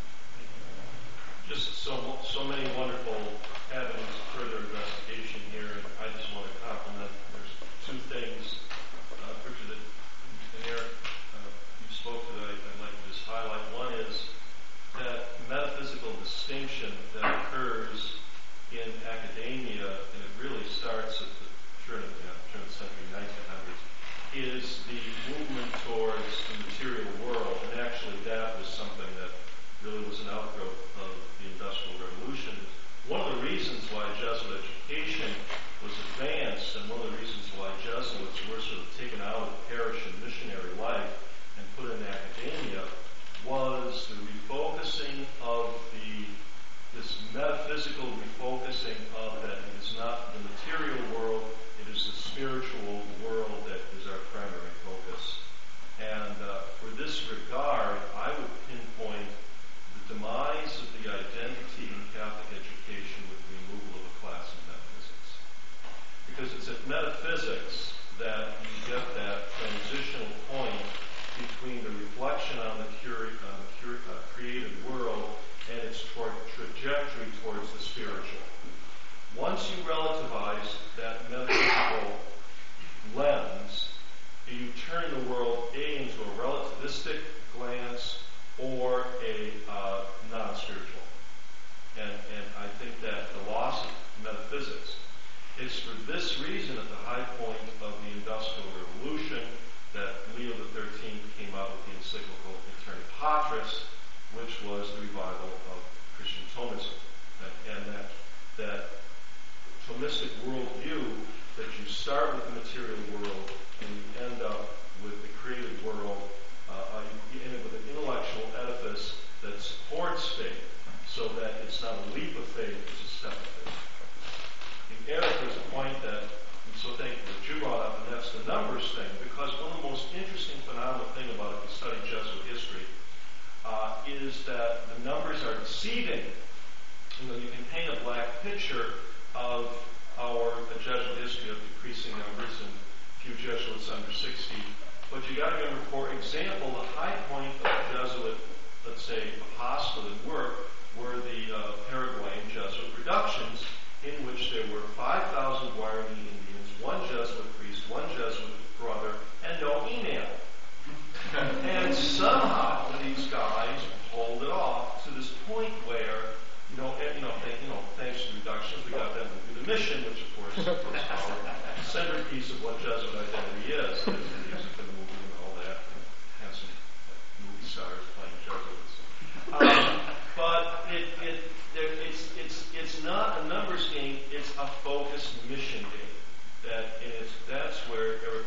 Speaker 7: Just so many wonderful avenues of further investigation here, and I just want to compliment. There's two things, Richard and Eric, you spoke to that I'd like to just highlight. One is that metaphysical distinction that occurs in academia, and it really starts at the turn of the century, 1900s, is the movement towards the material world. And actually that was something that really was an outgrowth of the Industrial Revolution. One of the reasons why Jesuit education was advanced, and one of the reasons why Jesuits were sort of taken out of parish and missionary life and put in academia, was the refocusing of this metaphysical refocusing of that it is not the material world, it is the spiritual world that is our primary focus. And for this regard, I would pinpoint the demise of the identity in Catholic education with the removal of a class in metaphysics. Because it's at metaphysics that you get that transitional point between the reflection on the created world and its trajectory towards the spiritual. Once you relativize that metaphysical lens, you turn the world into a relativistic glance or a non-spiritual. And I think that the loss of metaphysics is for this reason at the high point of the Industrial Revolution that Leo XIII came out with the encyclical Aeterni Patris, which was the revival of Christian Thomism. And that Thomistic worldview that you start with the material world and you end up with the created world, you end up with an intellectual edifice that supports faith, so that it's not a leap of faith, it's a step of faith. And Eric, there's a point that I'm so thankful that you brought up, and that's the numbers thing, because one of the most interesting phenomenal thing about if you study Jesuit history is that the numbers are deceiving. You can paint a black picture of our Jesuit history of decreasing numbers and few Jesuits under 60. But you got to remember, for example, the high point of Jesuit, let's say, apostolate work were the Paraguayan Jesuit reductions, in which there were 5,000 Guarani Indians, one Jesuit priest, one Jesuit brother, and no email. And somehow these guys pulled it off to this point where, thanks to the reductions, we got them to the mission, which of course is our centerpiece of what Jesuit identity is. The music and the movie and all that. Have some movie stars playing Jesuits. But it's not a numbers game, it's a focused mission game. That's where Eric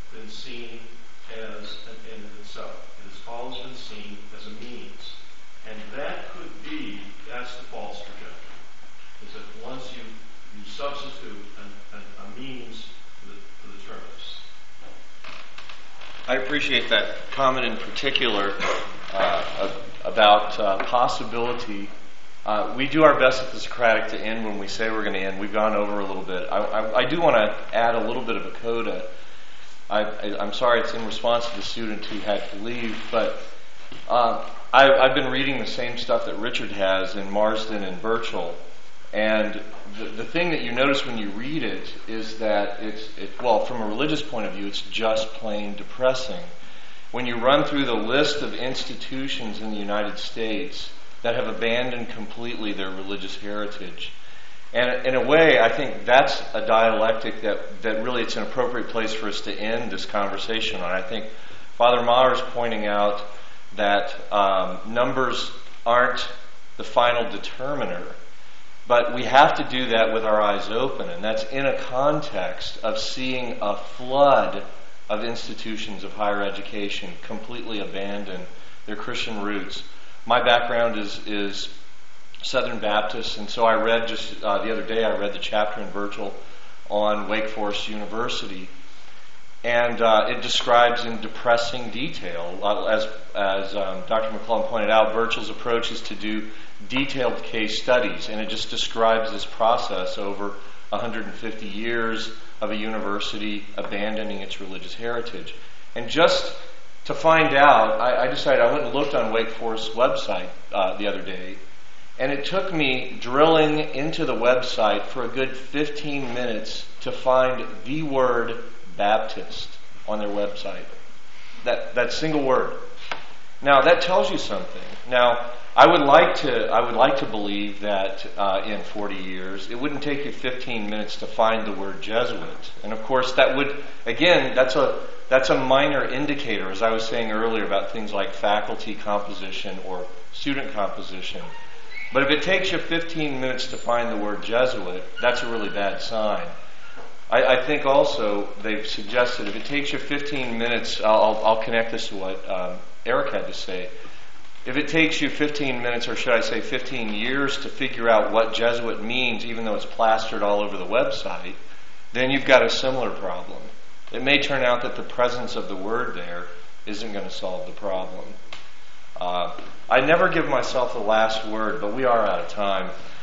Speaker 7: been seen as an end in itself. It has always been seen as a means. And that could be, that's the false trajectory, is that once you substitute a means for the terminus.
Speaker 1: I appreciate that comment in particular about possibility. We do our best at the Socratic to end when we say we're going to end. We've gone over a little bit. I do want to add a little bit of a coda. I'm sorry it's in response to the student who had to leave, but I've been reading the same stuff that Richard has in Marsden and Burchell, and the thing that you notice when you read it is that well, from a religious point of view, it's just plain depressing. When you run through the list of institutions in the United States that have abandoned completely their religious heritage, and in a way, I think that's a dialectic that really it's an appropriate place for us to end this conversation on. I think Father Maher is pointing out that numbers aren't the final determiner, but we have to do that with our eyes open, and that's in a context of seeing a flood of institutions of higher education completely abandon their Christian roots. My background is Southern Baptist, and so I read just the other day, I read the chapter in Burchell on Wake Forest University, and it describes in depressing detail, as Dr. McClellan pointed out, Burchell's approach is to do detailed case studies, and it just describes this process over 150 years of a university abandoning its religious heritage. And just to find out, I decided I went and looked on Wake Forest's website the other day, and it took me drilling into the website for a good 15 minutes to find the word Baptist on their website. That single word. Now that tells you something. Now I would like to believe that in 40 years it wouldn't take you 15 minutes to find the word Jesuit. And of course that would, again, that's a minor indicator, as I was saying earlier, about things like faculty composition or student composition. But if it takes you 15 minutes to find the word Jesuit, that's a really bad sign. I think also they've suggested if it takes you 15 minutes, I'll connect this to what Eric had to say. If it takes you 15 minutes, or should I say 15 years, to figure out what Jesuit means, even though it's plastered all over the website, then you've got a similar problem. It may turn out that the presence of the word there isn't going to solve the problem. I never give myself the last word, but we are out of time.